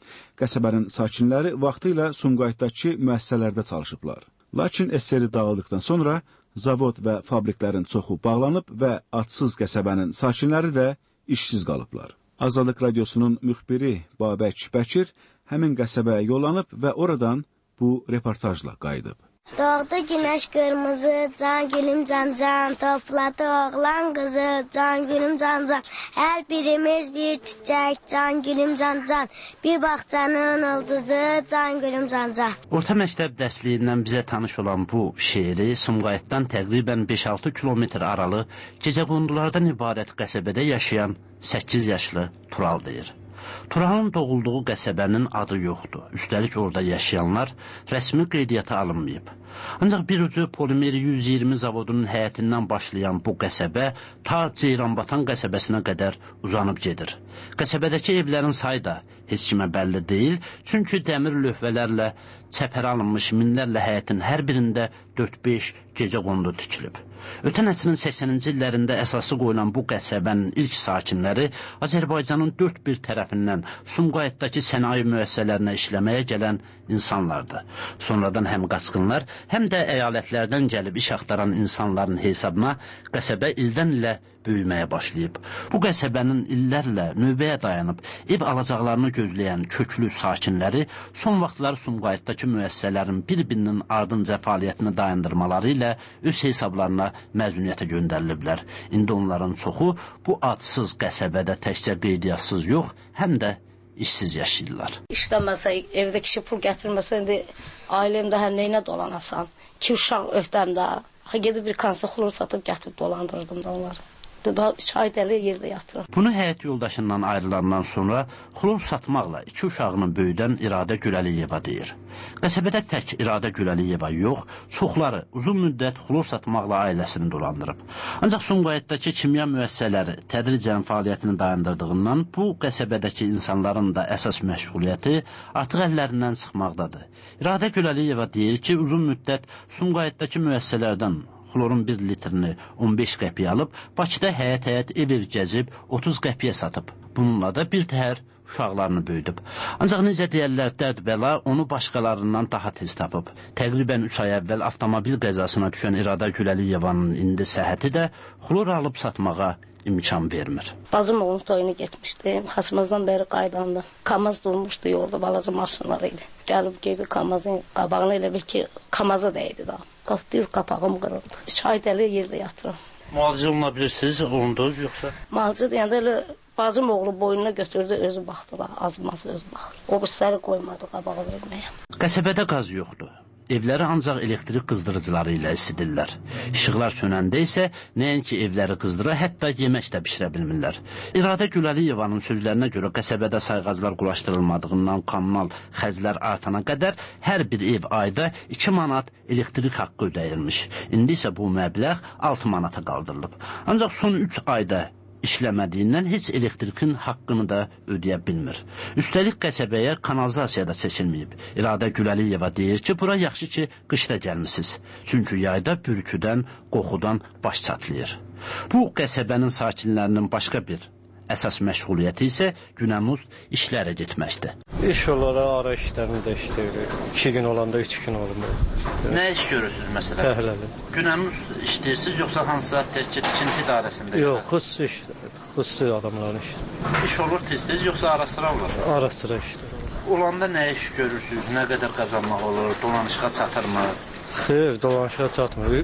Qəsəbənin sakinləri vaxtı ilə Sumqayıtdakı müəssisələrdə çalışıblar. Lakin SSR dağıldıqdan sonra zavod və fabriklərin çoxu bağlanıb və adsız qəsəbənin sakinləri də işsiz qalıblar. Azadlıq Radiosunun müxbiri Babək Bəkir həmin qəsəbəyə yollanıb və oradan bu reportajla qayıdıb. Doğdu günəş qırmızı, can gülüm can-can, topladı oğlan qızı, can gülüm can-can. Hər birimiz bir çiçək, can gülüm can-can. Bir bağçanın ulduzu, can gülüm can-can. Orta məktəb dərsliyindən bizə tanış olan bu şeiri Sumqayıtdan təqribən 5-6 kilometr aralı gecəqondulardan ibarət qəsəbədə yaşayan 8 yaşlı Tural deyir. Turalın doğulduğu qəsəbənin adı yoxdur. Üstəlik orada yaşayanlar rəsmi qeydiyyata alınmayıb. Ancaq bir ucu Polimer 120 zavodunun həyətindən başlayan bu qəsəbə ta Ceyranbatan qəsəbəsinə qədər uzanıb gedir. Qəsəbədəki evlərin sayı da heç kimə bəlli deyil, çünki dəmir lövhələrlə çəpərə alınmış minlərlə həyətin hər birində 4-5 gecə qondu tikilib. Ötən əsrin 80-ci illərində əsası qoyulan bu qəsəbənin ilk sakinləri Azərbaycanın dörd bir tərəfindən Sumqayıtdakı sənaye müəssisələrinə işləməyə gələn insanlardır. Sonradan həm qaçqınlar, həm də əyalətlərdən gəlib iş axtaran insanların hesabına qəsəbə ildən ilə böyüməyə başlayıb. Bu qəsəbənin illərlə növbəyə dayanıb ev alacaqlarını gözləyən köklü sakinləri son vaxtlar Sumqayıtdakı müəssisələrin bir-birinin ardınca fəaliyyətini dayandırmaları ilə öz hesablarına məzuniyyətə göndəriliblər. İndi onların çoxu bu adsız qəsəbədə təkcə qeydiyyasız yox, həm də işsiz yaşayırlar. İşləməsə, evdə kişi pul gətirməsə, indi ailəmdə hər neyinə dolanasan. 2 uşaq öhdəmdə. Gedib bir kansa xulur satıb gətirib dolandırırdım da onları. Daha 3 ay dəli yerdə yatırım. Bunu həyat yoldaşından ayrılandan sonra xulur satmaqla 2 uşağını böyüdən İradə Güləliyeva deyir. Qəsəbədə tək İradə Güləliyeva yox, çoxları uzun müddət xulur satmaqla ailəsini dolandırıb. Ancaq Sumqayıtdakı kimya müəssisələri tədricən fəaliyyətini dayandırdığından bu qəsəbədəki insanların da əsas məşğuliyyəti artıq əllərindən çıxmaqdadır. İradə Güləliyeva deyir ki, uzun müddət Sumqayıtdakı müəssisələrdən xlorun 1 litrini 15 qəpiyə alıb, Bakıda həyət-həyət ev-ev gəzib 30 qəpiyə satıb. Bununla da bir təhər uşaqlarını böyüdüb. Ancaq necə deyərlər, dərd-bəla onu başqalarından daha tez tapıb. Təqribən 3 ay əvvəl avtomobil qəzasına düşən İradə Güləliyevanın indi səhhəti də xlor alıb satmağa imkan vermir. Bacım oğlum toyuna getmişdim. Xaçmazdan bəri qaydandı. Kamaz durmuşdu yolda, balaca maşınları idi. Gəlib geydi Kamazın qabağına, elə bil ki, Kamaza dəydi daha. Diz qapağım qırıldı. 3 ay dəli yerdə yatırım. Müalicə oluna bilirsiniz, olundunuz yoxsa? Müalicə deyəndə elə bacım oğlu boynuna götürdü, özü baxdı da, azmaz özü baxdı. O birisləri qoymadı qabağa verməyə. Qəsəbədə qaz yoxdur. Evləri ancaq elektrik qızdırıcıları ilə isidirlər. İşıqlar sönəndə isə nəinki evləri qızdıra, hətta yemək də bişirə bilmirlər. İradə Güləliyevanın sözlərinə görə qəsəbədə sayğaclar quraşdırılmadığından kommunal xərclər artana qədər hər bir ev ayda 2 manat elektrik haqqı ödəyilmiş. İndi isə bu məbləğ 6 manata qaldırılıb. Ancaq son 3 ayda işləmədiyindən heç elektrikin haqqını da ödəyə bilmir. Üstəlik qəsəbəyə kanalizasiya da çəkilməyib. İradə Güləliyeva deyir ki, bura yaxşı ki, qışda gəlmisiniz. Çünki yayda bürküdən, qoxudan baş çatlayır. Bu qəsəbənin sakinlərinin başqa bir əsas məşğuliyyəti isə günəmuz işlərə getməkdir. İş olaraq ara işlərində işləyirik. 2 gün olanda 3 gün olmur. Nə iş görürsünüz məsələn? Fəhləli. Günəmuz işləyirsiniz yoxsa hansısa təkcə tikinti idarəsində? Yox, xüsusi işlər. Xüsusi adamların işi. İş olur tez-tez yoxsa ara-sıra olur? Ara-sıra işlər. Olanda nə iş görürsünüz? Nə qədər qazanmaq olur? Dolanışığa çatırmı? Xeyr, dolanışığa çatmır.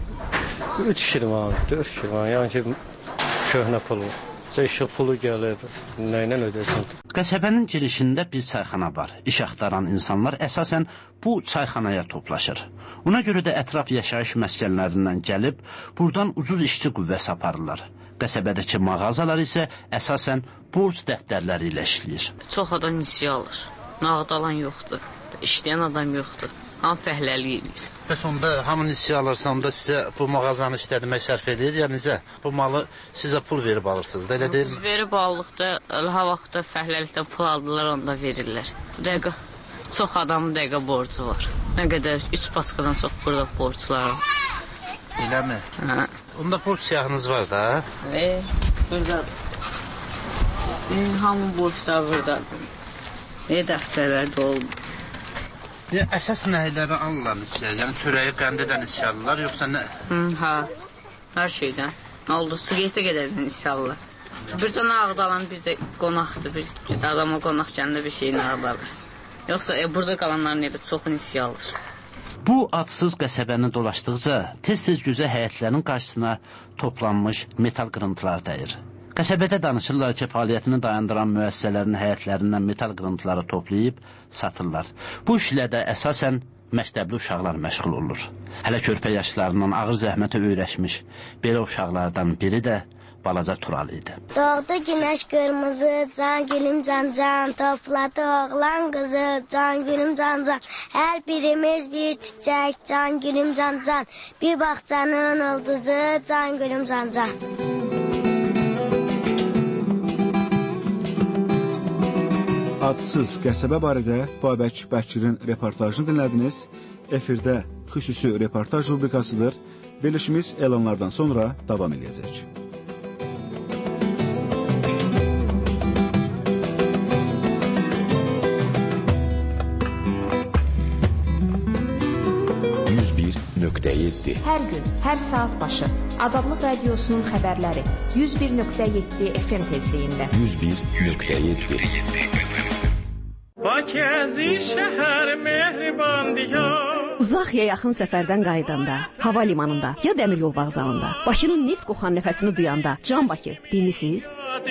3 şirman, 4 şirman, yəni ki, köhnə pulu. İşıq pulu gəlir, nə ilə ödəsin? Qəsəbənin girişində bir çayxana var. İş axtaran insanlar əsasən bu çayxanaya toplaşır. Ona görə də ətraf yaşayış məskənlərindən gəlib, buradan ucuz işçi qüvvəsi aparırlar. Qəsəbədəki mağazalar isə əsasən borc dəftərləri ilə işləyir. Çox adam nisiyə alır. Nağd alan yoxdur. İşləyən adam yoxdur. Hamı fəhləli edir. Bəs onda hamı nisiyə alırsa, onda sizə bu mağazanı işlədmək sərf edir, ya necə? Bu malı sizə pul verib alırsınız da, elə deyil mi? Biz verib aldıqda, ha vaxtda fəhləlikdən pul aldılar, onda verirlər. Dəqiqə, çox adamın dəqiqə borcu var. Nə qədər 3 paskadan çox burada borclar var. Elə mi? Hə. Onda pul siyahınız var da? Buradadır. Hamı borclar buradadır. Dəftərlərdə olub. Əsas nəyləri alırlar hissə? Yəni çörəyi qəndədən hissə alırlar, yoxsa nə? Ha, hər şeydən. Nə oldu? Siqaretə qədərdən hissə alırlar. Bir də ağdalan, bir də qonaqdır. Bir adama qonaq gəndə bir şeyini ağdalar. Yoxsa burada qalanların elə çoxun hissə alır. Bu adsız qəsəbəni dolaşdıqca tez-tez gözə həyətlərin qarşısına toplanmış metal qırıntılar dəyir. Qəsəbədə danışırlar ki, fəaliyyətini dayandıran müəssisələrin həyətlərindən metal qırıntıları toplayıb satırlar. Bu işlə də əsasən məktəbli uşaqlar məşğul olur. Hələ körpə yaşlarından ağır zəhmətə öyrəşmiş belə uşaqlardan biri də balaca Tural idi. Doğdu günəş qırmızı, can gülüm can can, topladı oğlan qızı, can gülüm can can. Hər birimiz bir çiçək, can gülüm can can. Bir bağçanın ulduzu, can gülüm can can. Adsız qəsəbə barədə Babək Bəkirin reportajını dinlədiniz. Efirdə xüsusi reportaj rubrikasıdır. Verilişimiz elanlardan sonra davam edəcək. Hər gün, hər saat başı Azadlıq Radiosunun xəbərləri 101.7 FM tezliyində. 101.7 Bakəzi şəhər mehriban diyar. Uzaq ya yaxın səfərdən qayıdanda, hava limanında ya dəmir yol vağzalında, Bakının neft qoxan nəfəsini duyanda, Can Bakı demisiniz?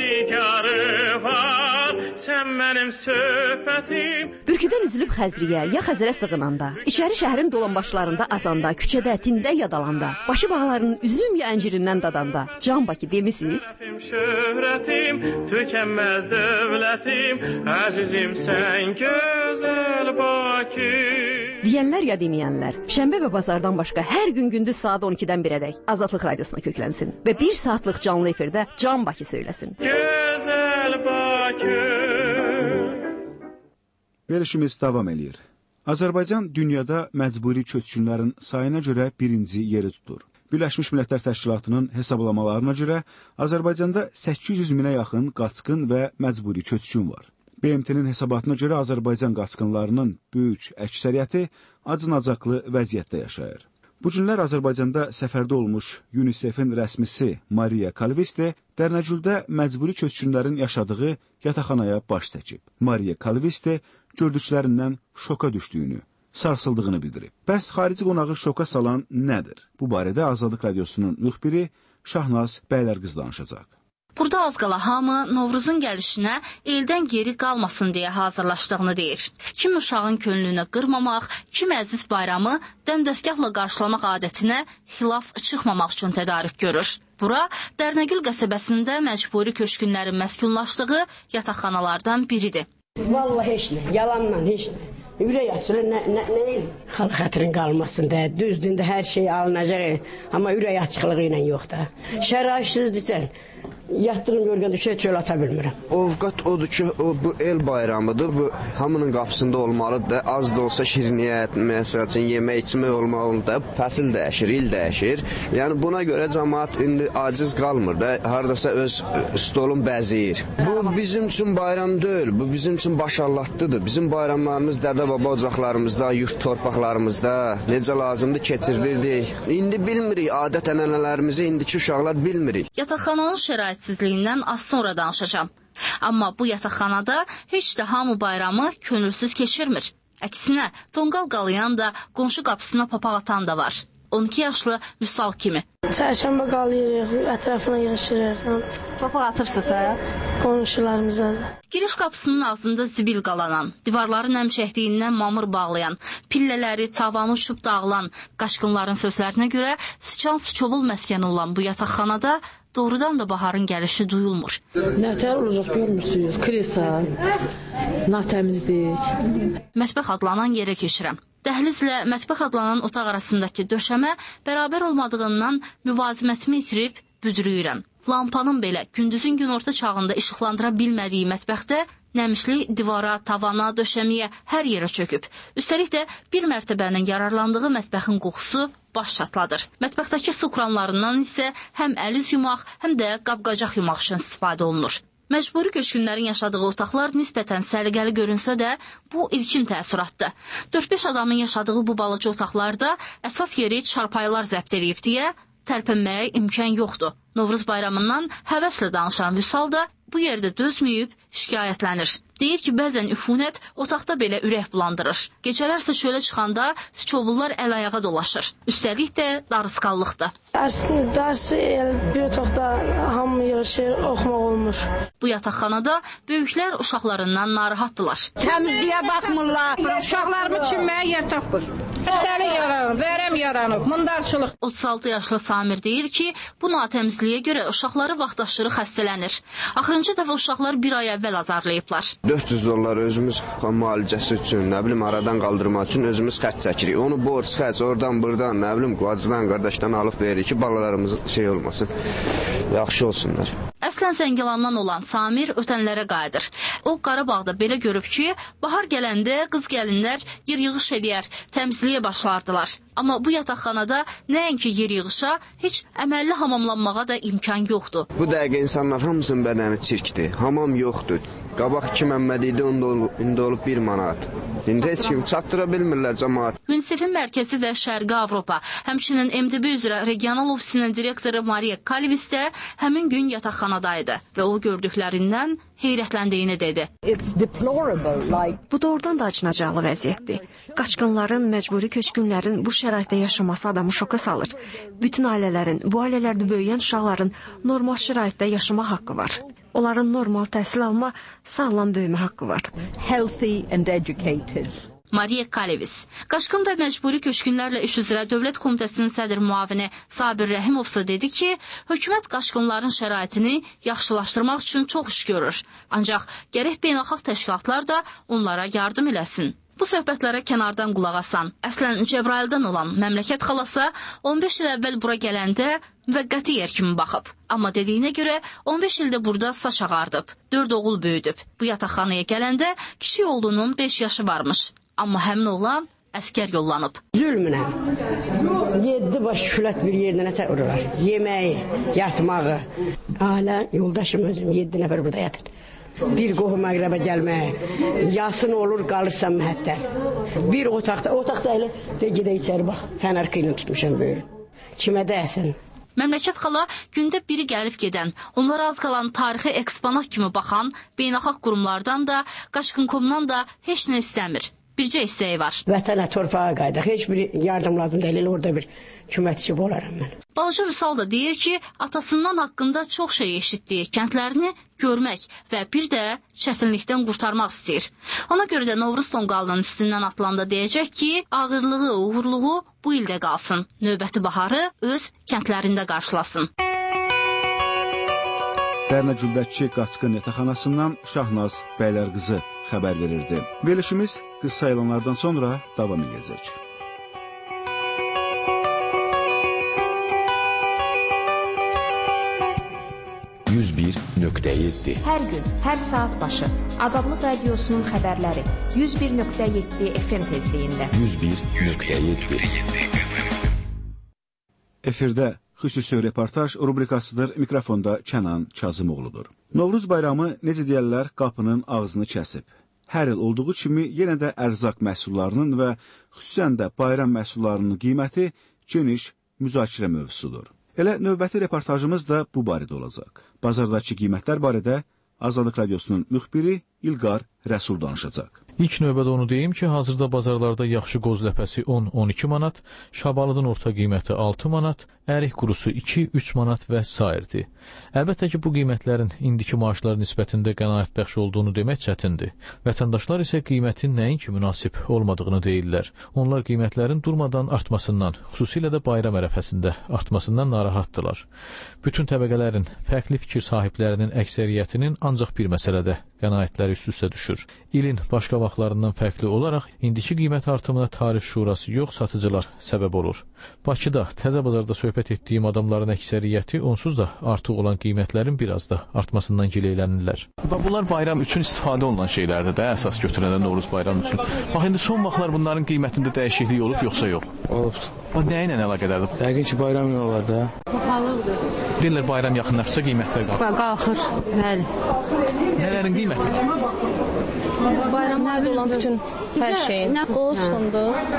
Sən mənim söhbətim. Bürküdən üzülüb Xəzriyə ya Xəzərə sığınanda, içəri şəhərin dolanbaşlarında azanda, küçədə, tində yadalanda, Bakı bağlarının üzüm ya əncirindən dadanda, Can Bakı demisiniz? Şöhrətim, tükənməz dövlətim, əzizim sən gözəl Bakı. Deyənlər ya deməyənlər, şənbə və bazardan başqa hər gün gündüz saat 12-dən 1-ədək Azadlıq Radiosuna köklənsin və 1 saatlıq canlı efirdə Can Bakı söyləsin. Gözəl Bakı. Verilişimiz davam edir. Azərbaycan dünyada məcburi köçkünlərin sayına görə birinci yeri tutur. Birləşmiş Millətlər Təşkilatının hesablamalarına görə Azərbaycanda 800 minə yaxın qaçqın və məcburi köçkün var. BMT-nin hesabatına görə Azərbaycan qaçqınlarının böyük əksəriyyəti acınacaqlı vəziyyətdə yaşayır. Bu günlər Azərbaycanda səfərdə olmuş UNICEF-in rəsmisi Maria Kalviste Dərnəgüldə məcburi köçkünlərin yaşadığı yataqxanaya baş çəkib. Maria Kalviste gördüklərindən şoka düşdüyünü, sarsıldığını bildirib. Bəs xarici qonağı şoka salan nədir? Bu barədə Azadlıq Radiosunun müxbiri Şahnaz Bəylərqız danışacaq. Burada az qala hamı Novruzun gəlişinə eldən geri qalmasın deyə hazırlaşdığını deyir. Kim uşağın könlünü qırmamaq, kim əziz bayramı dəmdəstgahla qarşılamaq adətinə xilaf çıxmamaq üçün tədarük görür. Bura Dərnəgül qəsəbəsində məcburi köçkünlərin məskunlaşdığı yataqxanalardan biridir. Vallahi heç nə, yalanla heç nə. Ürək açılır, nə eləyir? Xalq xətrin qalmasın da, düzdür də hər şey alınacaq, amma ürək açıqlığı ilə yox da. Şəraitsiz yatdığım görgəndə şey çöl ata bilmirəm. Ovqat odur ki, bu el bayramıdır, bu hamının qapısında olmalıdır da, az da olsa şirniyyət, məsəl üçün yemək içmək olmalıdır da, fəsil dəyişir, il dəyişir. Yəni buna görə cəmaat indi aciz qalmır da, haradasa öz stolun bəziyir. Bu bizim üçün bayram deyil, bu bizim üçün başallatlıdır. Bizim bayramlarımız dədə-baba ocaqlarımızda, yurt torpaqlarımızda necə lazımdır keçirdirdik. İndi bilmirik, adət-ənənələrimizi indiki uşaqlar bilmirik. Yataqxananın şəraitsizliyindən az sonra danışacağım. Amma bu yataqxanada heç də hamı bayramı könülsüz keçirmir. Əksinə, tonqal qalayan da, qonşu qapısına papaq atan da var. 12 yaşlı Vüsal kimi. Çərşənbə qalayırıq, ətrafına yığışırıq. Papaq atırsınız, hə? Qonşularımızda da. Giriş qapısının ağzında zibil qalanan, divarları nəm çəkdiyindən mamır bağlayan, pillələri, tavanı uçub dağılan qaçqınların sözlərinə görə sıçan-sıçovul məskəni olan bu yataqxanada doğrudan da baharın gəlişi duyulmur. Nətər olacaq görmürsünüz? Krisa, natəmizlik. Mətbəx adlanan yerə keçirəm. Dəhlizlə mətbəx adlanan otaq arasındakı döşəmə bərabər olmadığından müvazimətimi itirib büdrüyürəm. Lampanın belə gündüzün günorta çağında işıqlandıra bilmədiyi mətbəxdə nəmişlik divara, tavana, döşəmiyə hər yerə çöküb. Üstəlik də bir mərtəbənin yararlandığı mətbəxin qoxusu baş çatladır. Mətbəxdəki su kranlarından isə həm əl-üz yumaq, həm də qab-qacaq yumaq üçün istifadə olunur. Məcburi köçkünlərin yaşadığı otaqlar nisbətən səliqəli görünsə də, bu ilkin təəssüratdır. 4-5 adamın yaşadığı bu balaca otaqlarda əsas yeri çarpayılar zəbt edib deyə tərpənməyə imkan yoxdur. Novruz bayramından həvəslə danışan Vüsal da bu yerdə dözməyib şikayətlənir. Deyir ki, bəzən üfunət otaqda belə ürək bulandırır. Gecələrsə çölə çıxanda siçovullar əl-ayağa dolaşır. Üstəlik də darısqallıqdır. Dərsi bir otaqda hamı yığışır, oxumaq olmur. Bu yataqxanada böyüklər uşaqlarından narahatdılar. Təmizliyə baxmırlar. Uşaqlarımı çimməyə yer tapır. Üstəlik yaranır, vərəm yaranır, mundarçılıq. 36 yaşlı Samir deyir ki, bu natəmizliyə görə uşaqları vaxtaşırı xəstələnir. Axırıncı dəfə uşaqlar bir ay əvvəl azarlayıblar. 400 dollar özümüz müalicəsi üçün, nə bilim, aradan qaldırmaq üçün özümüz xərc çəkirik. Onu borc, xərc, oradan, buradan, nə bilim, qacıdan, qardaşdan alıb veririk ki, balalarımız şey olmasın, yaxşı olsunlar. Əslən Zəngilandan olan Samir ötənlərə qayıdır. O, Qarabağda belə görüb ki, bahar gələndə qız gəlinlər yer yığış edər, təmizliyə başlardılar. Amma bu yataqxanada nəinki yer yığışa, heç əməlli hamamlanmağa da imkan yoxdur. Bu dəqiqə insanlar hamısının bədəni çirkdir, hamam yoxdur. Qabaq 2 Məmməd idi, indi olub 1 manat. İndi heç kim çatdıra bilmirlər cəmaat. UNICEF-in mərkəzi və Şərqi Avropa, həmçinin MDB üzrə regional ofisinin direktoru Mariya Kalvis də həmin gün yataqxanadaydı və o gördüklərindən heyrətləndiyini dedi. Bu doğrudan da acınacaqlı vəziyyətdir. Qaçqınların, məcburi köçkünlərin bu şəraitdə yaşaması adamı şoka salır. Bütün ailələrin, bu ailələrdə böyüyən uşaqların normal şəraitdə yaşamaq haqqı var. Onların normal təhsil alma, sağlam böyümə haqqı var. Mariya Kalvis, Qaçqın və Məcburi Köçkünlərlə İş üzrə Dövlət Komitəsinin sədr müavini Sabir Rəhimovsa dedi ki, hökumət qaçqınların şəraitini yaxşılaşdırmaq üçün çox iş görür. Ancaq gərək beynəlxalq təşkilatlar da onlara yardım eləsin. Bu söhbətlərə kənardan qulaq asan, əslən Cəbrayıldan olan məmləkət xalası 15 il əvvəl bura gələndə müvəqqəti yer kimi baxıb. Amma dediyinə görə 15 ildə burada saç ağardıb, 4 oğul böyüdüb. Bu yataqxanaya gələndə kişi oğlunun 5 yaşı varmış. Amma həmin oğlan əskər yollanıb. Zülmünə 7 baş külət bir yerdə nətər ururlar. Yeməyi, yatmağı. Ailə, yoldaşım özüm 7 nəfər burada yatır. Bir qohum əqrəbə gəlməyə, yasın olur, qalırsan məhətdə. Bir otaqda elə, gedə içəri bax, fənərqi ilə tutmuşam böyür. Kimə dəyəsin? Məmləkət xala gündə biri gəlib gedən, onlara az qalan tarixi eksponat kimi baxan beynəlxalq qurumlardan da, Qaçqın.comdan da heç nə istəmir. Bircə istəyi var. Vətənə, torpağa qaydaq, heç bir yardım lazım deyil, orada bir kümətçi olaram mən. Balaca Vüsal da deyir ki, atasından haqqında çox şey eşitdiyi kəndlərini görmək və bir də çətinlikdən qurtarmaq istəyir. Ona görə də Novruz tonqalının üstündən atılanda deyəcək ki, ağırlığı, uğurluğu bu ildə qalsın. Növbəti baharı öz kəndlərində qarşılasın. Dərnə Cüldətçi Qaçqın yataqxanasından Şahnaz Bəylərqızı xəbər verirdi. Verilişimiz qısa elanlardan sonra davam edəcək. Hər gün, hər saat başı Azadlıq Radiosunun xəbərləri 101.7 FM tezliyində. Efirdə xüsusi reportaj rubrikasıdır. Mikrofonda Kənan Kazımoğludur. Novruz bayramı necə deyərlər qapının ağzını kəsib. Hər il olduğu kimi yenə də ərzaq məhsullarının və xüsusən də bayram məhsullarının qiyməti geniş müzakirə mövzusudur. Elə növbəti reportajımız da bu barədə olacaq. Bazardakı qiymətlər barədə Azadlıq Radiosunun müxbiri İlqar Rəsul danışacaq. İlk növbədə onu deyim ki, hazırda bazarlarda yaxşı qoz ləpəsi 10-12 manat, şabalıdın orta qiyməti 6 manat, ərik qurusu 2-3 manat və sairdir. Əlbəttə ki, bu qiymətlərin indiki maaşlar nisbətində qənaətbəxş olduğunu demək çətindir. Vətəndaşlar isə qiymətin nəinki münasib olmadığını deyirlər. Onlar qiymətlərin durmadan artmasından, xüsusilə də bayram ərəfəsində artmasından narahatdırlar. Bütün təbəqələrin, fərqli fikir sahiblərinin əksəriyyətinin ancaq bir məsələdə qənaətləri üst-üstə düşür. İlin başqa vaxtlarından fərqli olaraq indiki qiymət artımına tarif şurası yox, satıcılar səbəb olur. Bakıda, Təzə bazarda söhbət etdiyim adamların əksəriyyəti onsuz da artıq olan qiymətlərin biraz da artmasından gileylənirlər. Bunlar bayram üçün istifadə olunan şeylərdir də, əsas götürəndə Novruz bayram üçün. Bax, indi son vaxtlar bunların qiymətində dəyişiklik olub, yoxsa yox? Olub. O nə ilə əlaqədardır? Yəqin ki, bayram olar da. Bahalıdır. Deyirlər bayram yaxınlaşsa qiymətlər qalxır. Qalxır, bəli. Nələrin qiyməti? Bayramlarda olan bütün hər şeyin. Nə qoz, fındıq.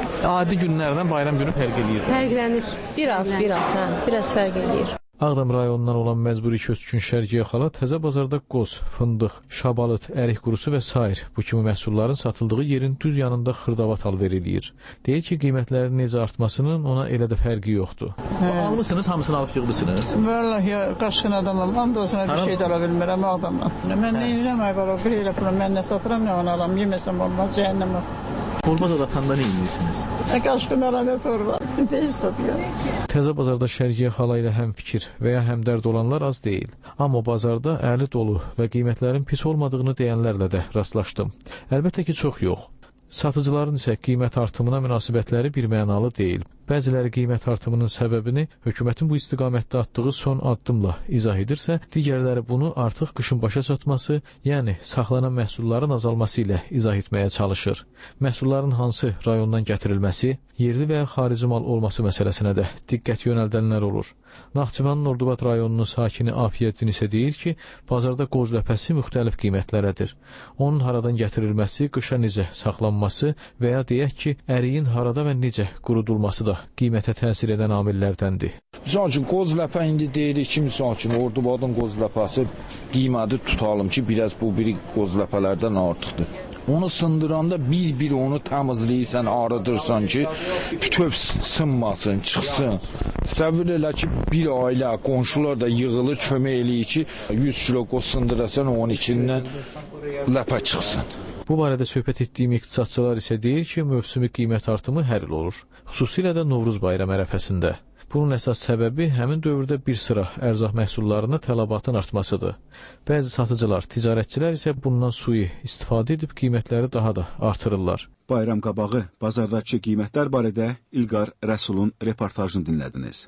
Adi günlərdən bayram günü fərq eləyir. Fərqlənir. Biraz, hə. Biraz fərq eləyir. Ağdam rayonundan olan məcburi köçkün Şərqiyə xala təzə bazarda qoz, fındıq, şabalıt, ərik qurusu və sair bu kimi məhsulların satıldığı yerin düz yanında xırdavat alver eləyir. Deyir ki, qiymətlərin necə artmasının ona elə də fərqi yoxdur. Almısınız, hamısını alıb yığdısınız? Vallahi ya, qaşqın adamım, andolsuna bir şey də ala bilmirəm Ağdamdan. Mən nə edirəm, ayqara, bir elə pula, mən nə satıram, nə onu alam, yeməsəm olmaz, cəhənnəm olmaz. Torba da atanda nə edirsiniz? Qaşqın arana torba, deyiş satıyor. Təzə bazarda Şərqiyə xala ilə həm fikir və ya həmdərd olanlar az deyil. Amma bazarda əli dolu və qiymətlərin pis olmadığını deyənlərlə də rastlaşdım. Əlbəttə ki, çox yox. Satıcıların isə qiymət artımına münasibətləri birmənalı deyil. Bəziləri qiymət artımının səbəbini hökumətin bu istiqamətdə atdığı son addımla izah edirsə, digərləri bunu artıq qışın başa çatması, yəni saxlanan məhsulların azalması ilə izah etməyə çalışır. Məhsulların hansı rayondan gətirilməsi, yerli və ya xarici mal olması məsələsinə də diqqət yönəldənlər olur. Naxçıvanın Ordubad rayonunun sakini Afiyəddin isə deyir ki, bazarda qoz ləpəsi müxtəlif qiymətlərədir. Onun haradan gətirilməsi, qışa necə saxlanması və ya deyək ki, əriyin harada və necə qurudulması da qiymətə təsir edən amillərdəndir. Misal üçün, qoz ləpə indi deyirik ki, misal üçün, Ordubadın qoz ləpəsi qiyməti tutalım ki, biraz bu biri qoz ləpələrdən artıqdır. Onu sındıranda bir onu təmizləyirsən, arıdırsan ki, bütöv sınmasın, çıxsın. Təsəvvür elə ki, bir ailə, qonşular da yığılır, kömək eləyir ki, 100 kilo qoz sındırasan, onun içindən ləpə çıxsın. Bu barədə söhbət etdiyim iqtisadçılar isə deyir ki, mövsümi qiymət artımı hər il olur. Xüsusilə də Novruz bayram ərəfəsində. Bunun əsas səbəbi həmin dövrdə bir sıra ərzaq məhsullarına tələbatın artmasıdır. Bəzi satıcılar, ticarətçilər isə bundan sui istifadə edib qiymətləri daha da artırırlar. Bayram qabağı bazardakı qiymətlər barədə İlqar Rəsulun reportajını dinlədiniz.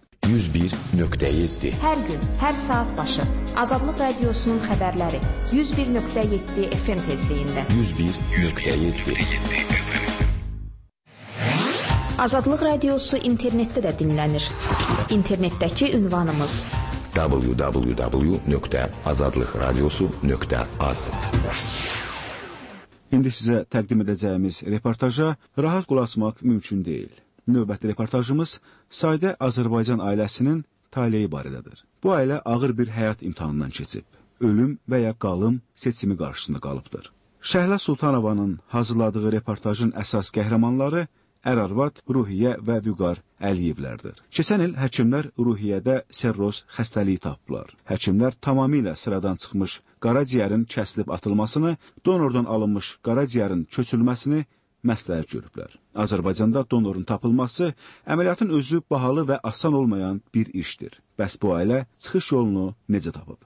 101.7 Hər gün, hər saat başı Azadlıq Radiosunun xəbərləri 101.7 FM tezliyində 101.7 Azadlıq Radiosu internetdə də dinlənir. İnternetdəki ünvanımız www.azadlıqradiosu.az İndi sizə təqdim edəcəyimiz reportaja rahat qulaq asmaq mümkün deyil. Növbəti reportajımız sadə Azərbaycan ailəsinin taleyi barədədir. Bu ailə ağır bir həyat imtahanından keçib. Ölüm və ya qalım seçimi qarşısında qalıbdır. Şəhla Sultanovanın hazırladığı reportajın əsas qəhrəmanları ər-arvad Ruhiyyə və Vüqar Əliyevlərdir. Keçən il həkimlər Ruhiyyədə serroz xəstəliyi tapıblar. Həkimlər tamamilə sıradan çıxmış qaraciyərin kəsilib atılmasını, donordan alınmış qaraciyərin köçürülməsini məsləhət görüblər. Azərbaycanda donorun tapılması əməliyyatın özü bahalı və asan olmayan bir işdir. Bəs bu ailə çıxış yolunu necə tapıb?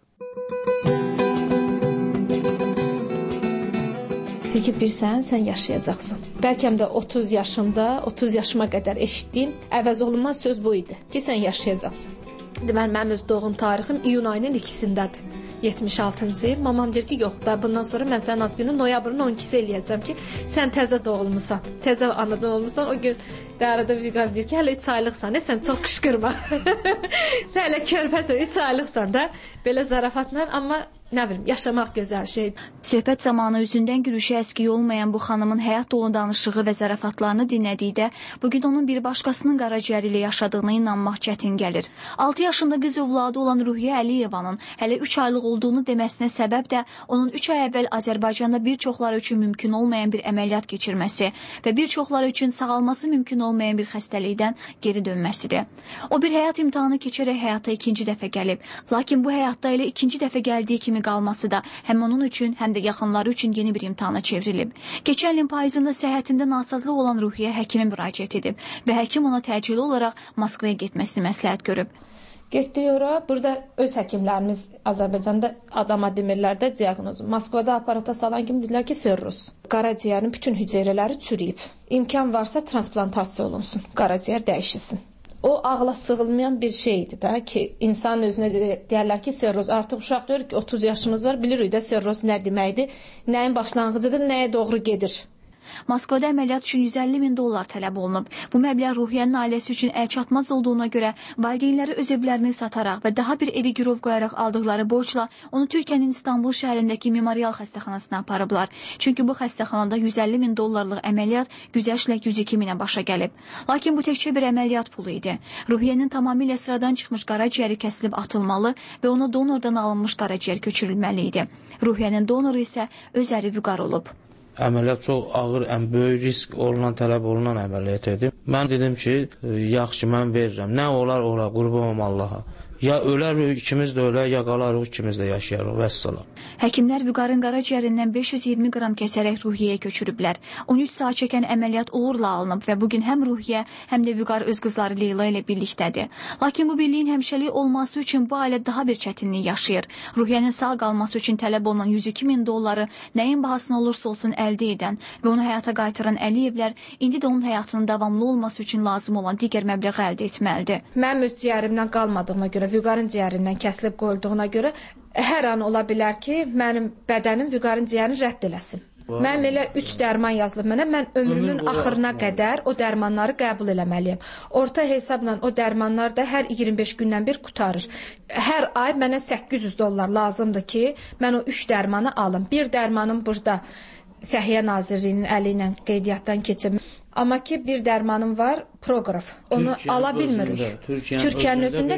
Ki, bilsən, sən yaşayacaqsan. Bəlkəm də 30 yaşıma qədər eşitdiyim əvəz olunmaz söz bu idi ki, sən yaşayacaqsan. Deməli, mənim öz doğum tarixim iyun ayının 2-sindədir. 76-cı il. Mamam deyir ki, yox da bundan sonra mən sənin ad günü noyabrın 12-si eləyəcəm ki, sən təzə doğulmusan, təzə anadan olmusan. O gün arada Vüqar deyir ki, hələ 3 aylıqsan, sən çox qışqırma. Sən hələ körpəsən, 3 aylıqsan da, belə zarafatla, amma nə bilim, yaşamaq gözəl şeydir. Söhbət zamanı üzündən gülüşə əskiyi olmayan bu xanımın həyat dolu danışığı və zarafatlarını dinlədikdə, bugün onun bir başqasının qaraciyəri ilə yaşadığına inanmaq çətin gəlir. 6 yaşında qız övladı olan Ruhiyyə Əliyevanın hələ 3 aylıq olduğunu deməsinə səbəb də onun 3 ay əvvəl Azərbaycanda bir çoxları üçün mümkün olmayan bir əməliyyat keçirməsi və bir çoxları üçün sağalması mümkün olmayan bir xəstəlikdən geri dönməsidir. O bir həyat imtahanı keçərək həyata ikinci dəfə gəlib, lakin bu həyatda elə ikinci dəfə gəldiyi kimi qalması da həm onun üçün, həm də yaxınları üçün yeni bir imtahana çevrilib. Keçən ilin payızında səhhətində nasazlıq olan Ruhiyyə həkimə müraciət edib və həkim ona təcili olaraq Moskvaya getməsini məsləhət görüb. Getdik ora, burada öz həkimlərimiz Azərbaycanda adama demirlər də diaqnozu. Moskvada aparata salan kimi dedilər ki, serroz. Qaraciyərin bütün hüceyrələri çürüyüb. İmkan varsa transplantasiya olunsun, qaraciyər dəyişilsin. O ağla sığılmayan bir şeydir də ki, insan özünə deyərlər ki, serroz. Artıq uşaq deyir ki, 30 yaşımız var, bilirik də serroz nə deməkdir, nəyin başlanğıcıdır, nəyə doğru gedir. Moskvada əməliyyat üçün $150.000 tələb olunub. Bu məbləğ Ruhiyyənin ailəsi üçün əlçatmaz olduğuna görə valideynləri öz evlərini sataraq və daha bir evi girov qoyaraq aldıqları borcla onu Türkiyənin İstanbul şəhərindəki memorial xəstəxanasına aparıblar. Çünki bu xəstəxanada $150.000 əməliyyat güzəştlə 102.000-ə başa gəlib. Lakin bu təkcə bir əməliyyat pulu idi. Ruhiyyənin tamamilə sıradan çıxmış qaraciyəri kəsilib atılmalı və ona donordan alınmış qaraciyər köçürülməli idi. Ruhiyyənin donoru isə öz əri Vüqar olub. Əməliyyat çox ağır, ən böyük risk olunan, tələb olunan əməliyyat idi. Mən dedim ki, yaxşı, mən verirəm. Nə olar, qurbanım Allaha. Ya ölərük, ikimiz də ölər, ya qalarıq, ikimiz də yaşayarıq, vəssalam. Həkimlər Vüqarın qaraciyərindən 520 qram kəsərək Ruhiyyəyə köçürüblər. 13 saat çəkən əməliyyat uğurla alınıb və bugün həm Ruhiyyə, həm də Vüqar öz qızları Leyla ilə birlikdədir. Lakin bu birliyin həmişəlik olması üçün bu ailə daha bir çətinlik yaşayır. Ruhiyyənin sağ qalması üçün tələb olunan $102.000 nəyin bahasına olursa olsun əldə edən və onu həyata qaytaran Əliyevlər indi də onun həyatının davamlı olması üçün lazım olan digər məbləği əldə etməlidir. Mənim öz ciyərimdən qalmadığına görə, Vüqarın ciyərindən kəsilib qoyulduğuna görə hər an ola bilər ki, mənim bədənim Vüqarın ciyərini rədd eləsin. Mənim elə 3 dərman yazılıb mənə, mən ömrümün axırına qədər o dərmanları qəbul eləməliyəm. Orta hesabla o dərmanlar da hər 25 gündən bir qutarır. Hər ay mənə $800 lazımdır ki, mən o 3 dərmanı alım. Bir dərmanım burada Səhiyyə Nazirliyinin əli ilə qeydiyyatdan keçib. Amma ki, bir dərmanım var, Prograf. Onu ala bilmirik. Türkiyənin özündə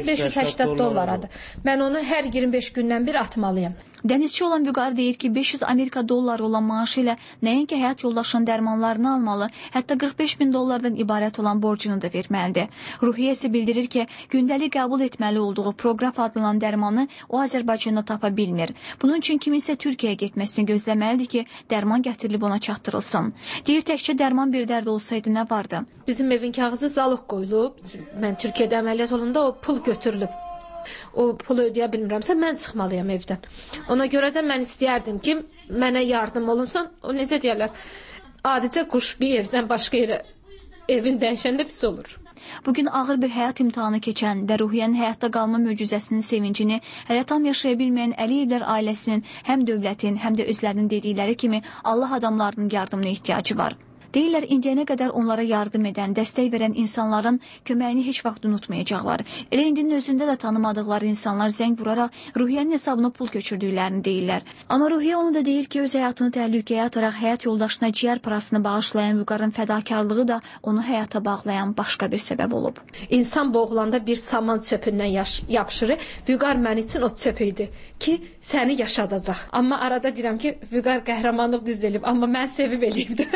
$580. Mən onu hər 25 gündən bir atmalıyım. Dənizçi olan Vüqar deyir ki, $500 olan maaşı ilə nəinki həyat yoldaşının dərmanlarını almalı, hətta $45.000-dan ibarət olan borcunu da verməlidir. Ruhiyyə isə bildirir ki, gündəlik qəbul etməli olduğu Prograf adlanan dərmanı o Azərbaycanda tapa bilmir. Bunun üçün kiminsə Türkiyəyə getməsini gözləməlidir ki, dərman gətirilib ona çatdırılsın. Deyir, təkcə dərman bir dərd olsaydı nə vardı? Bizim evin kağızı zalıq qoyulub. Mən Türkiyədə əməliyyat olanda o pul götürülüb. O pulu ödəyə bilmirəmsə, mən çıxmalıyam evdən. Ona görə də mən istəyərdim ki, mənə yardım olunsun. O necə deyərlər, adicə quş bir yerdən başqa yerə evin dəyişəndə pis olur. Bugün ağır bir həyat imtahanı keçən və Ruhiyyənin həyatda qalma möcüzəsinin sevincini hələ tam yaşaya bilməyən Əliyevlər ailəsinin həm dövlətin, həm də özlərinin dedikləri kimi Allah adamlarının yardımına ehtiyacı var. Deyirlər, indiyənə qədər onlara yardım edən, dəstək verən insanların köməyini heç vaxt unutmayacaqlar. Elə indinin özündə də tanımadıqları insanlar zəng vuraraq Ruhiyyənin hesabına pul köçürdüklərini deyirlər. Amma Ruhiyyə onu da deyir ki, öz həyatını təhlükəyə ataraq həyat yoldaşına ciyər parasını bağışlayan Vüqarın fədakarlığı da onu həyata bağlayan başqa bir səbəb olub. İnsan boğulanda bir saman çöpündən yapışır. Vüqar mən üçün o çöp idi ki, səni yaşadacaq. Amma arada deyirəm ki, Vüqar qəhrəmanlıq düz elib, amma mən sevib eləyibdi.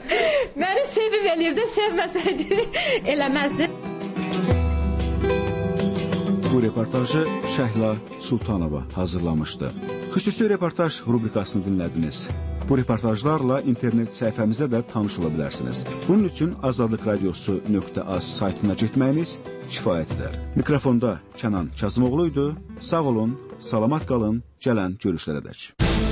Məni sevib eləyirdi, sevməsəydi eləməzdi. Bu reportajı Şəhla Sultanova hazırlamışdı. Xüsusi reportaj rubrikasını dinlədiniz. Bu reportajlarla internet səhifəmizdə də tanış ola bilərsiniz. Bunun üçün azadlıqradiosu.az saytına getməyiniz kifayət edər. Mikrofonda Kənan Kazımoğlu idi. Sağ olun, salamat qalın, gələn görüşlərədək.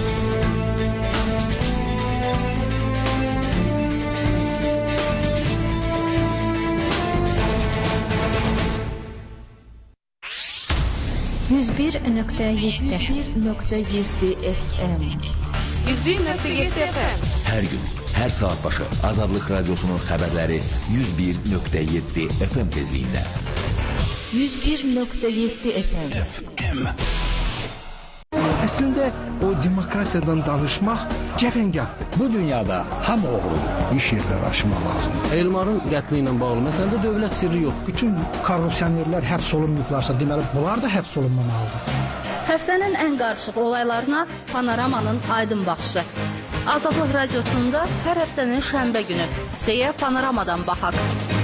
FM. 101.7 FM. Hər gün, hər saat başı Azadlıq Radiosunun xəbərləri 101.7 FM tezliyində. 101.7 FM. Əslində o demokratiyadan danışmaq cəfəngahdır. Bu dünyada hamı oğrudur. İş yerləri aşmaq lazımdır. Elmarın qətli ilə bağlı məsələdə dövlət sirri yox. Bütün korrupsionerlər həbs olunmuşlarsa, deməli bunlar da həbs olunmamalıdır. Həftənin ən qarışıq olaylarına Panoramanın aydın baxışı. Azadlıq Radiosunda hər həftənin şənbə günü. Həftəyə Panoramadan baxaq.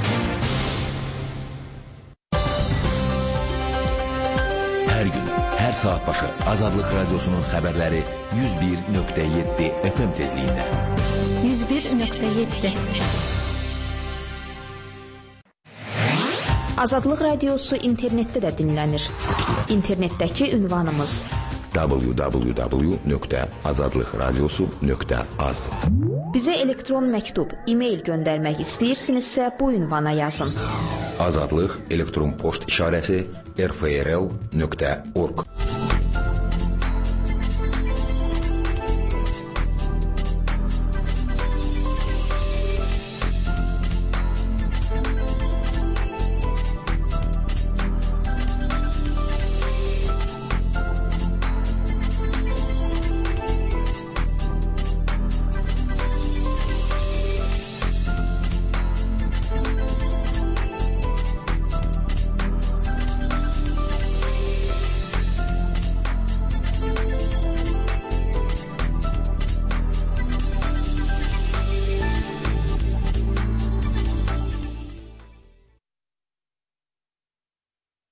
Hər gün, hər saat başı Azadlıq Radiosunun xəbərləri 101.7 FM tezliyində. 101.7 Azadlıq Radiosu internetdə də dinlənir. İnternetdəki ünvanımız www.azadlıqradiosu.az. Bizə elektron məktub, e-mail göndərmək istəyirsinizsə bu ünvana yazın. Azadlıq elektron poçt işarəsi rfrl.org.